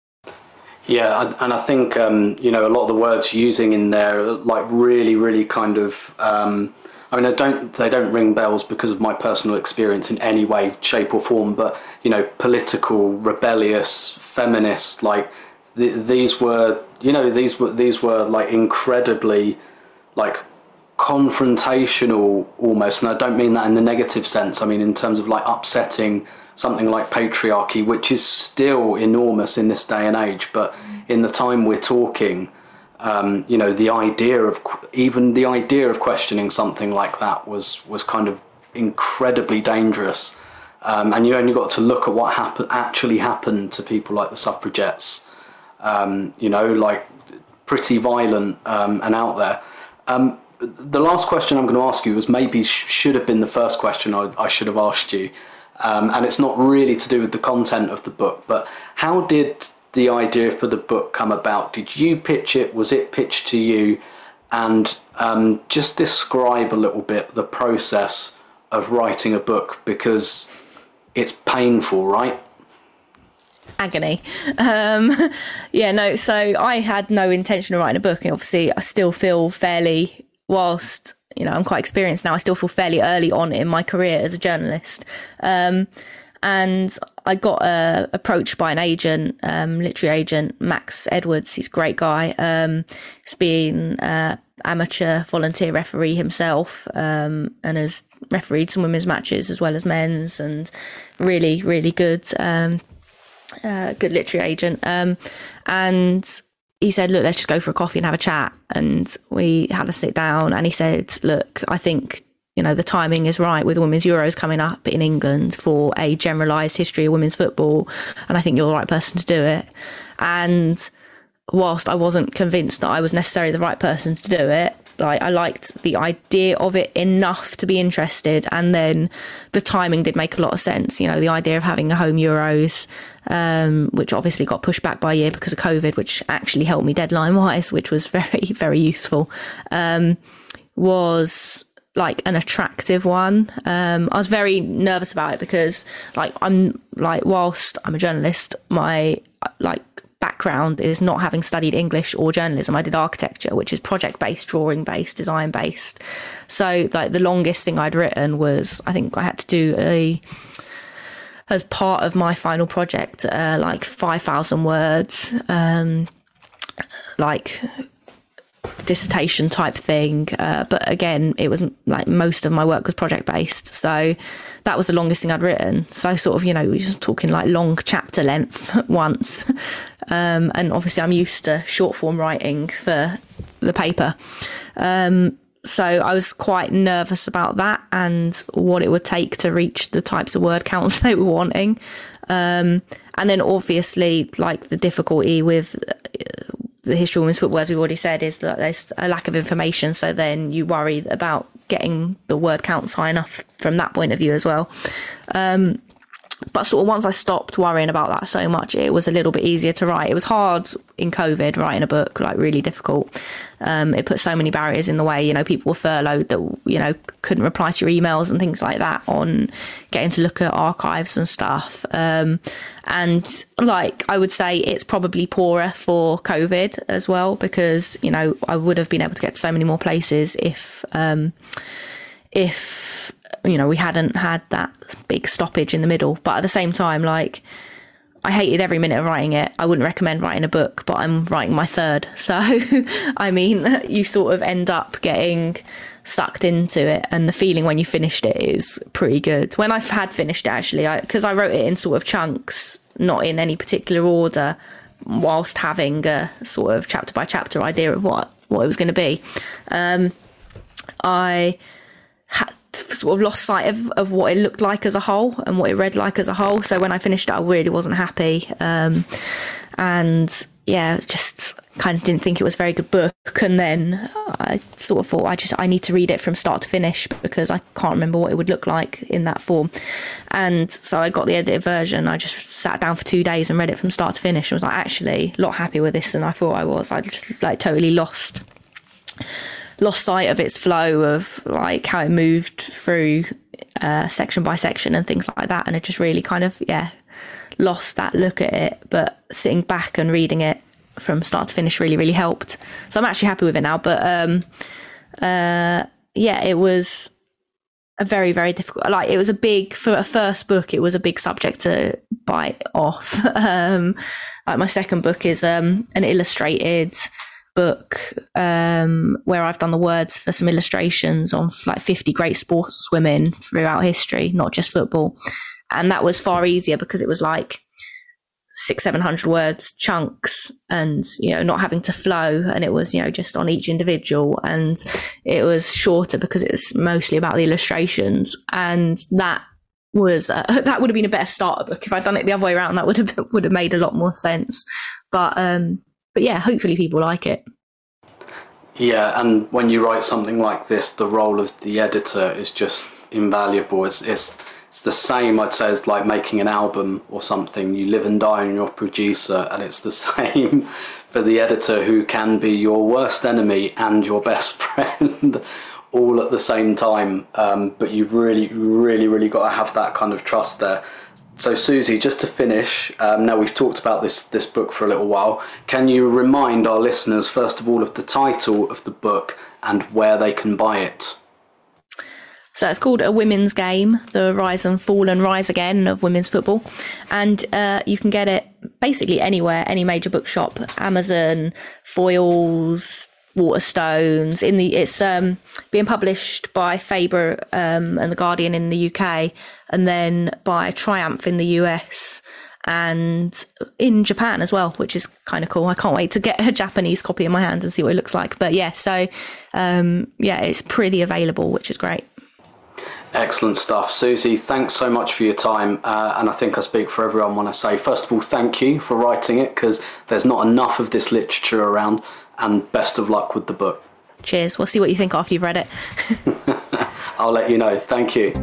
[SPEAKER 2] Yeah, and I think, um, you know, a lot of the words using in there are like really, really kind of, um, I mean, I don't, they don't ring bells because of my personal experience in any way, shape or form, but, you know, political, rebellious, feminist, like th- these were, you know, these were, these were like incredibly like confrontational almost. And I don't mean that in the negative sense. I mean, in terms of like upsetting something like patriarchy, which is still enormous in this day and age. But in the time we're talking, um, you know, the idea of even the idea of questioning something like that was was kind of incredibly dangerous. Um, and you only got to look at what happen, actually happened to people like the suffragettes, um, you know, like pretty violent um, and out there. Um, the last question I'm going to ask you was maybe sh- should have been the first question I, I should have asked you. Um, and it's not really to do with the content of the book, but how did the idea for the book come about? Did you pitch it? Was it pitched to you? And um, just describe a little bit the process of writing a book, because it's painful, right?
[SPEAKER 8] Agony. Um, yeah, no, so I had no intention of writing a book. And obviously, I still feel fairly, whilst, you know, I'm quite experienced now, I still feel fairly early on in my career as a journalist. Um, and I got uh, approached by an agent, um, literary agent, Max Edwards. He's a great guy. Um, he's been uh, amateur volunteer referee himself, um, and has refereed some women's matches as well as men's, and really, really good, um, uh, good literary agent. Um, and he said, look, let's just go for a coffee and have a chat. And we had a sit down, and he said, look, I think, you know, the timing is right with Women's Euros coming up in England for a generalised history of women's football. And I think you're the right person to do it. And whilst I wasn't convinced that I was necessarily the right person to do it, like, I liked the idea of it enough to be interested. And then the timing did make a lot of sense. You know, the idea of having a home Euros, um, which obviously got pushed back by a year because of COVID, which actually helped me deadline wise, which was very, very useful, um, was like an attractive one. Um, I was very nervous about it because, like, I'm like, whilst I'm a journalist, my like background is not having studied English or journalism. I did architecture, which is project-based, drawing-based, design-based. So like the longest thing I'd written was, I think I had to do a, as part of my final project, uh, like five thousand words, um, like dissertation type thing. Uh, but again, it was like most of my work was project-based. So that was the longest thing I'd written. So sort of, you know, we were just talking like long chapter length once. Um, and obviously I'm used to short form writing for the paper. Um, so I was quite nervous about that and what it would take to reach the types of word counts they were wanting. Um, and then obviously, like, the difficulty with the history of women's football, as we've already said, is that there's a lack of information. So then you worry about getting the word counts high enough from that point of view as well. Um, but sort of once I stopped worrying about that so much, it was a little bit easier to write. It was hard in COVID writing a book, like really difficult. Um, it put so many barriers in the way. You know, people were furloughed that, you know, couldn't reply to your emails and things like that, on getting to look at archives and stuff. Um, and like, I would say it's probably poorer for COVID as well, because, you know, I would have been able to get to so many more places if, um, if, you know, we hadn't had that big stoppage in the middle. But at the same time, like, I hated every minute of writing it. I wouldn't recommend writing a book, but I'm writing my third. So, I mean, you sort of end up getting sucked into it. And the feeling when you finished it is pretty good. When I've had finished it, actually, because I, I wrote it in sort of chunks, not in any particular order, whilst having a sort of chapter by chapter idea of what, what it was going to be. Um, I had sort of lost sight of, of what it looked like as a whole and what it read like as a whole. So when I finished it, I really wasn't happy. Um, and yeah, just kind of didn't think it was a very good book. And then I sort of thought, I just, I need to read it from start to finish, because I can't remember what it would look like in that form. And so I got the edited version. I just sat down for two days and read it from start to finish. I was like, actually a lot happier with this than I thought I was. I just like totally lost lost sight of its flow, of like how it moved through uh, section by section and things like that. And it just really kind of, yeah, lost that look at it. But sitting back and reading it from start to finish really, really helped. So I'm actually happy with it now. But um, uh, yeah, it was a very, very difficult, like it was a big, for a first book, it was a big subject to bite off. um, like my second book is um, an illustrated book um where I've done the words for some illustrations on like fifty great sportswomen throughout history, not just football. And that was far easier because it was like six seven hundred words chunks, and you know, not having to flow, and it was, you know, just on each individual. And it was shorter because it's mostly about the illustrations, and that was uh, that would have been a better starter book. If I'd done it the other way around, that would have would have made a lot more sense. But um But yeah, hopefully people like it.
[SPEAKER 2] Yeah, and when you write something like this, the role of the editor is just invaluable. It's, it's, it's the same, I'd say, as like making an album or something. You live and die on your producer, and it's the same for the editor, who can be your worst enemy and your best friend all at the same time. Um, but you've really, really, really got to have that kind of trust there. So, Susie, just to finish, um, now we've talked about this this book for a little while, can you remind our listeners, first of all, of the title of the book and where they can buy it?
[SPEAKER 8] So it's called A Women's Game, The Rise and Fall and Rise Again of Women's Football. And uh, you can get it basically anywhere, any major bookshop, Amazon, Foyles, Waterstones. In the it's um being published by Faber um and The Guardian in the U K, and then by Triumph in the U S, and in Japan as well, which is kind of cool. I can't wait to get a Japanese copy in my hand and see what it looks like. But yeah, so um yeah, it's pretty available, which is great.
[SPEAKER 2] Excellent stuff. Susie, thanks so much for your time. Uh, and I think I speak for everyone when I say, first of all, thank you for writing it, because there's not enough of this literature around. And best of luck with the book.
[SPEAKER 8] Cheers. We'll see what you think after you've read it.
[SPEAKER 2] I'll let you know. Thank you.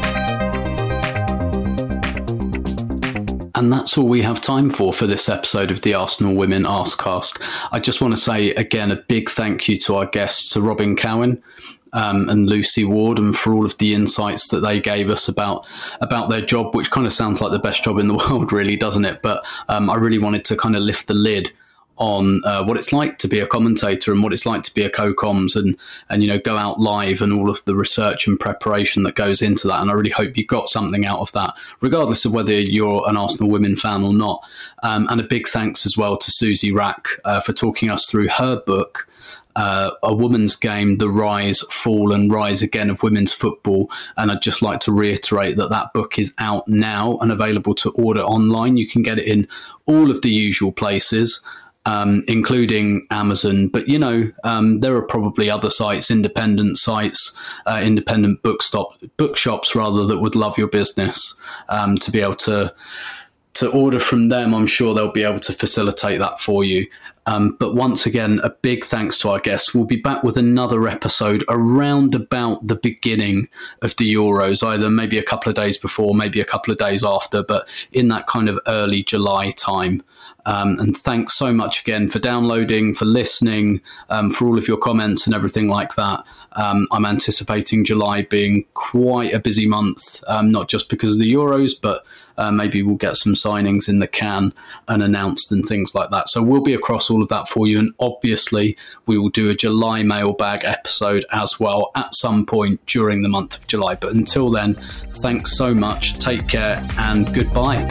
[SPEAKER 2] And that's all we have time for for this episode of the Arsenal Women Arsecast. I just want to say again a big thank you to our guests, to Robin Cowan um, and Lucy Ward, and for all of the insights that they gave us about about their job, which kind of sounds like the best job in the world, really, doesn't it? But um, I really wanted to kind of lift the lid on uh, what it's like to be a commentator and what it's like to be a co-coms, and, and, you know, go out live, and all of the research and preparation that goes into that. And I really hope you got something out of that, regardless of whether you're an Arsenal Women fan or not. Um, and a big thanks as well to Susie Wrack uh, for talking us through her book, Uh, A Woman's Game, The Rise, Fall and Rise Again of Women's Football. And I'd just like to reiterate that that book is out now and available to order online. You can get it in all of the usual places, Um, including Amazon. But, you know, um, there are probably other sites, independent sites, uh, independent bookstop, bookshops, rather, that would love your business um, to be able to to order from them. I'm sure they'll be able to facilitate that for you. Um, but once again, a big thanks to our guests. We'll be back with another episode around about the beginning of the Euros, either maybe a couple of days before, maybe a couple of days after, but in that kind of early July time. Um, and thanks so much again for downloading, for listening, um, for all of your comments and everything like that. Um, I'm anticipating July being quite a busy month, um, not just because of the Euros, but uh, maybe we'll get some signings in the can and announced and things like that. So we'll be across all of that for you. And obviously, we will do a July mailbag episode as well at some point during the month of July. But until then, thanks so much. Take care and goodbye.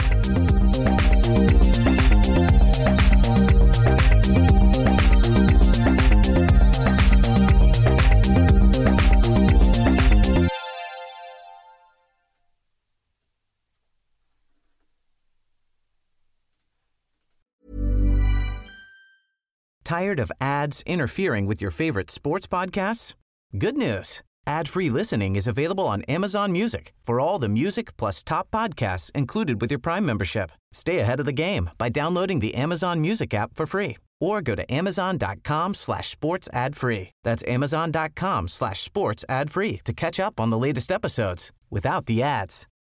[SPEAKER 1] Tired of ads interfering with your favorite sports podcasts? Good news. Ad-free listening is available on Amazon Music for all the music plus top podcasts included with your Prime membership. Stay ahead of the game by downloading the Amazon Music app for free or go to amazon.com slash sports ad free. That's amazon.com slash sports ad free to catch up on the latest episodes without the ads.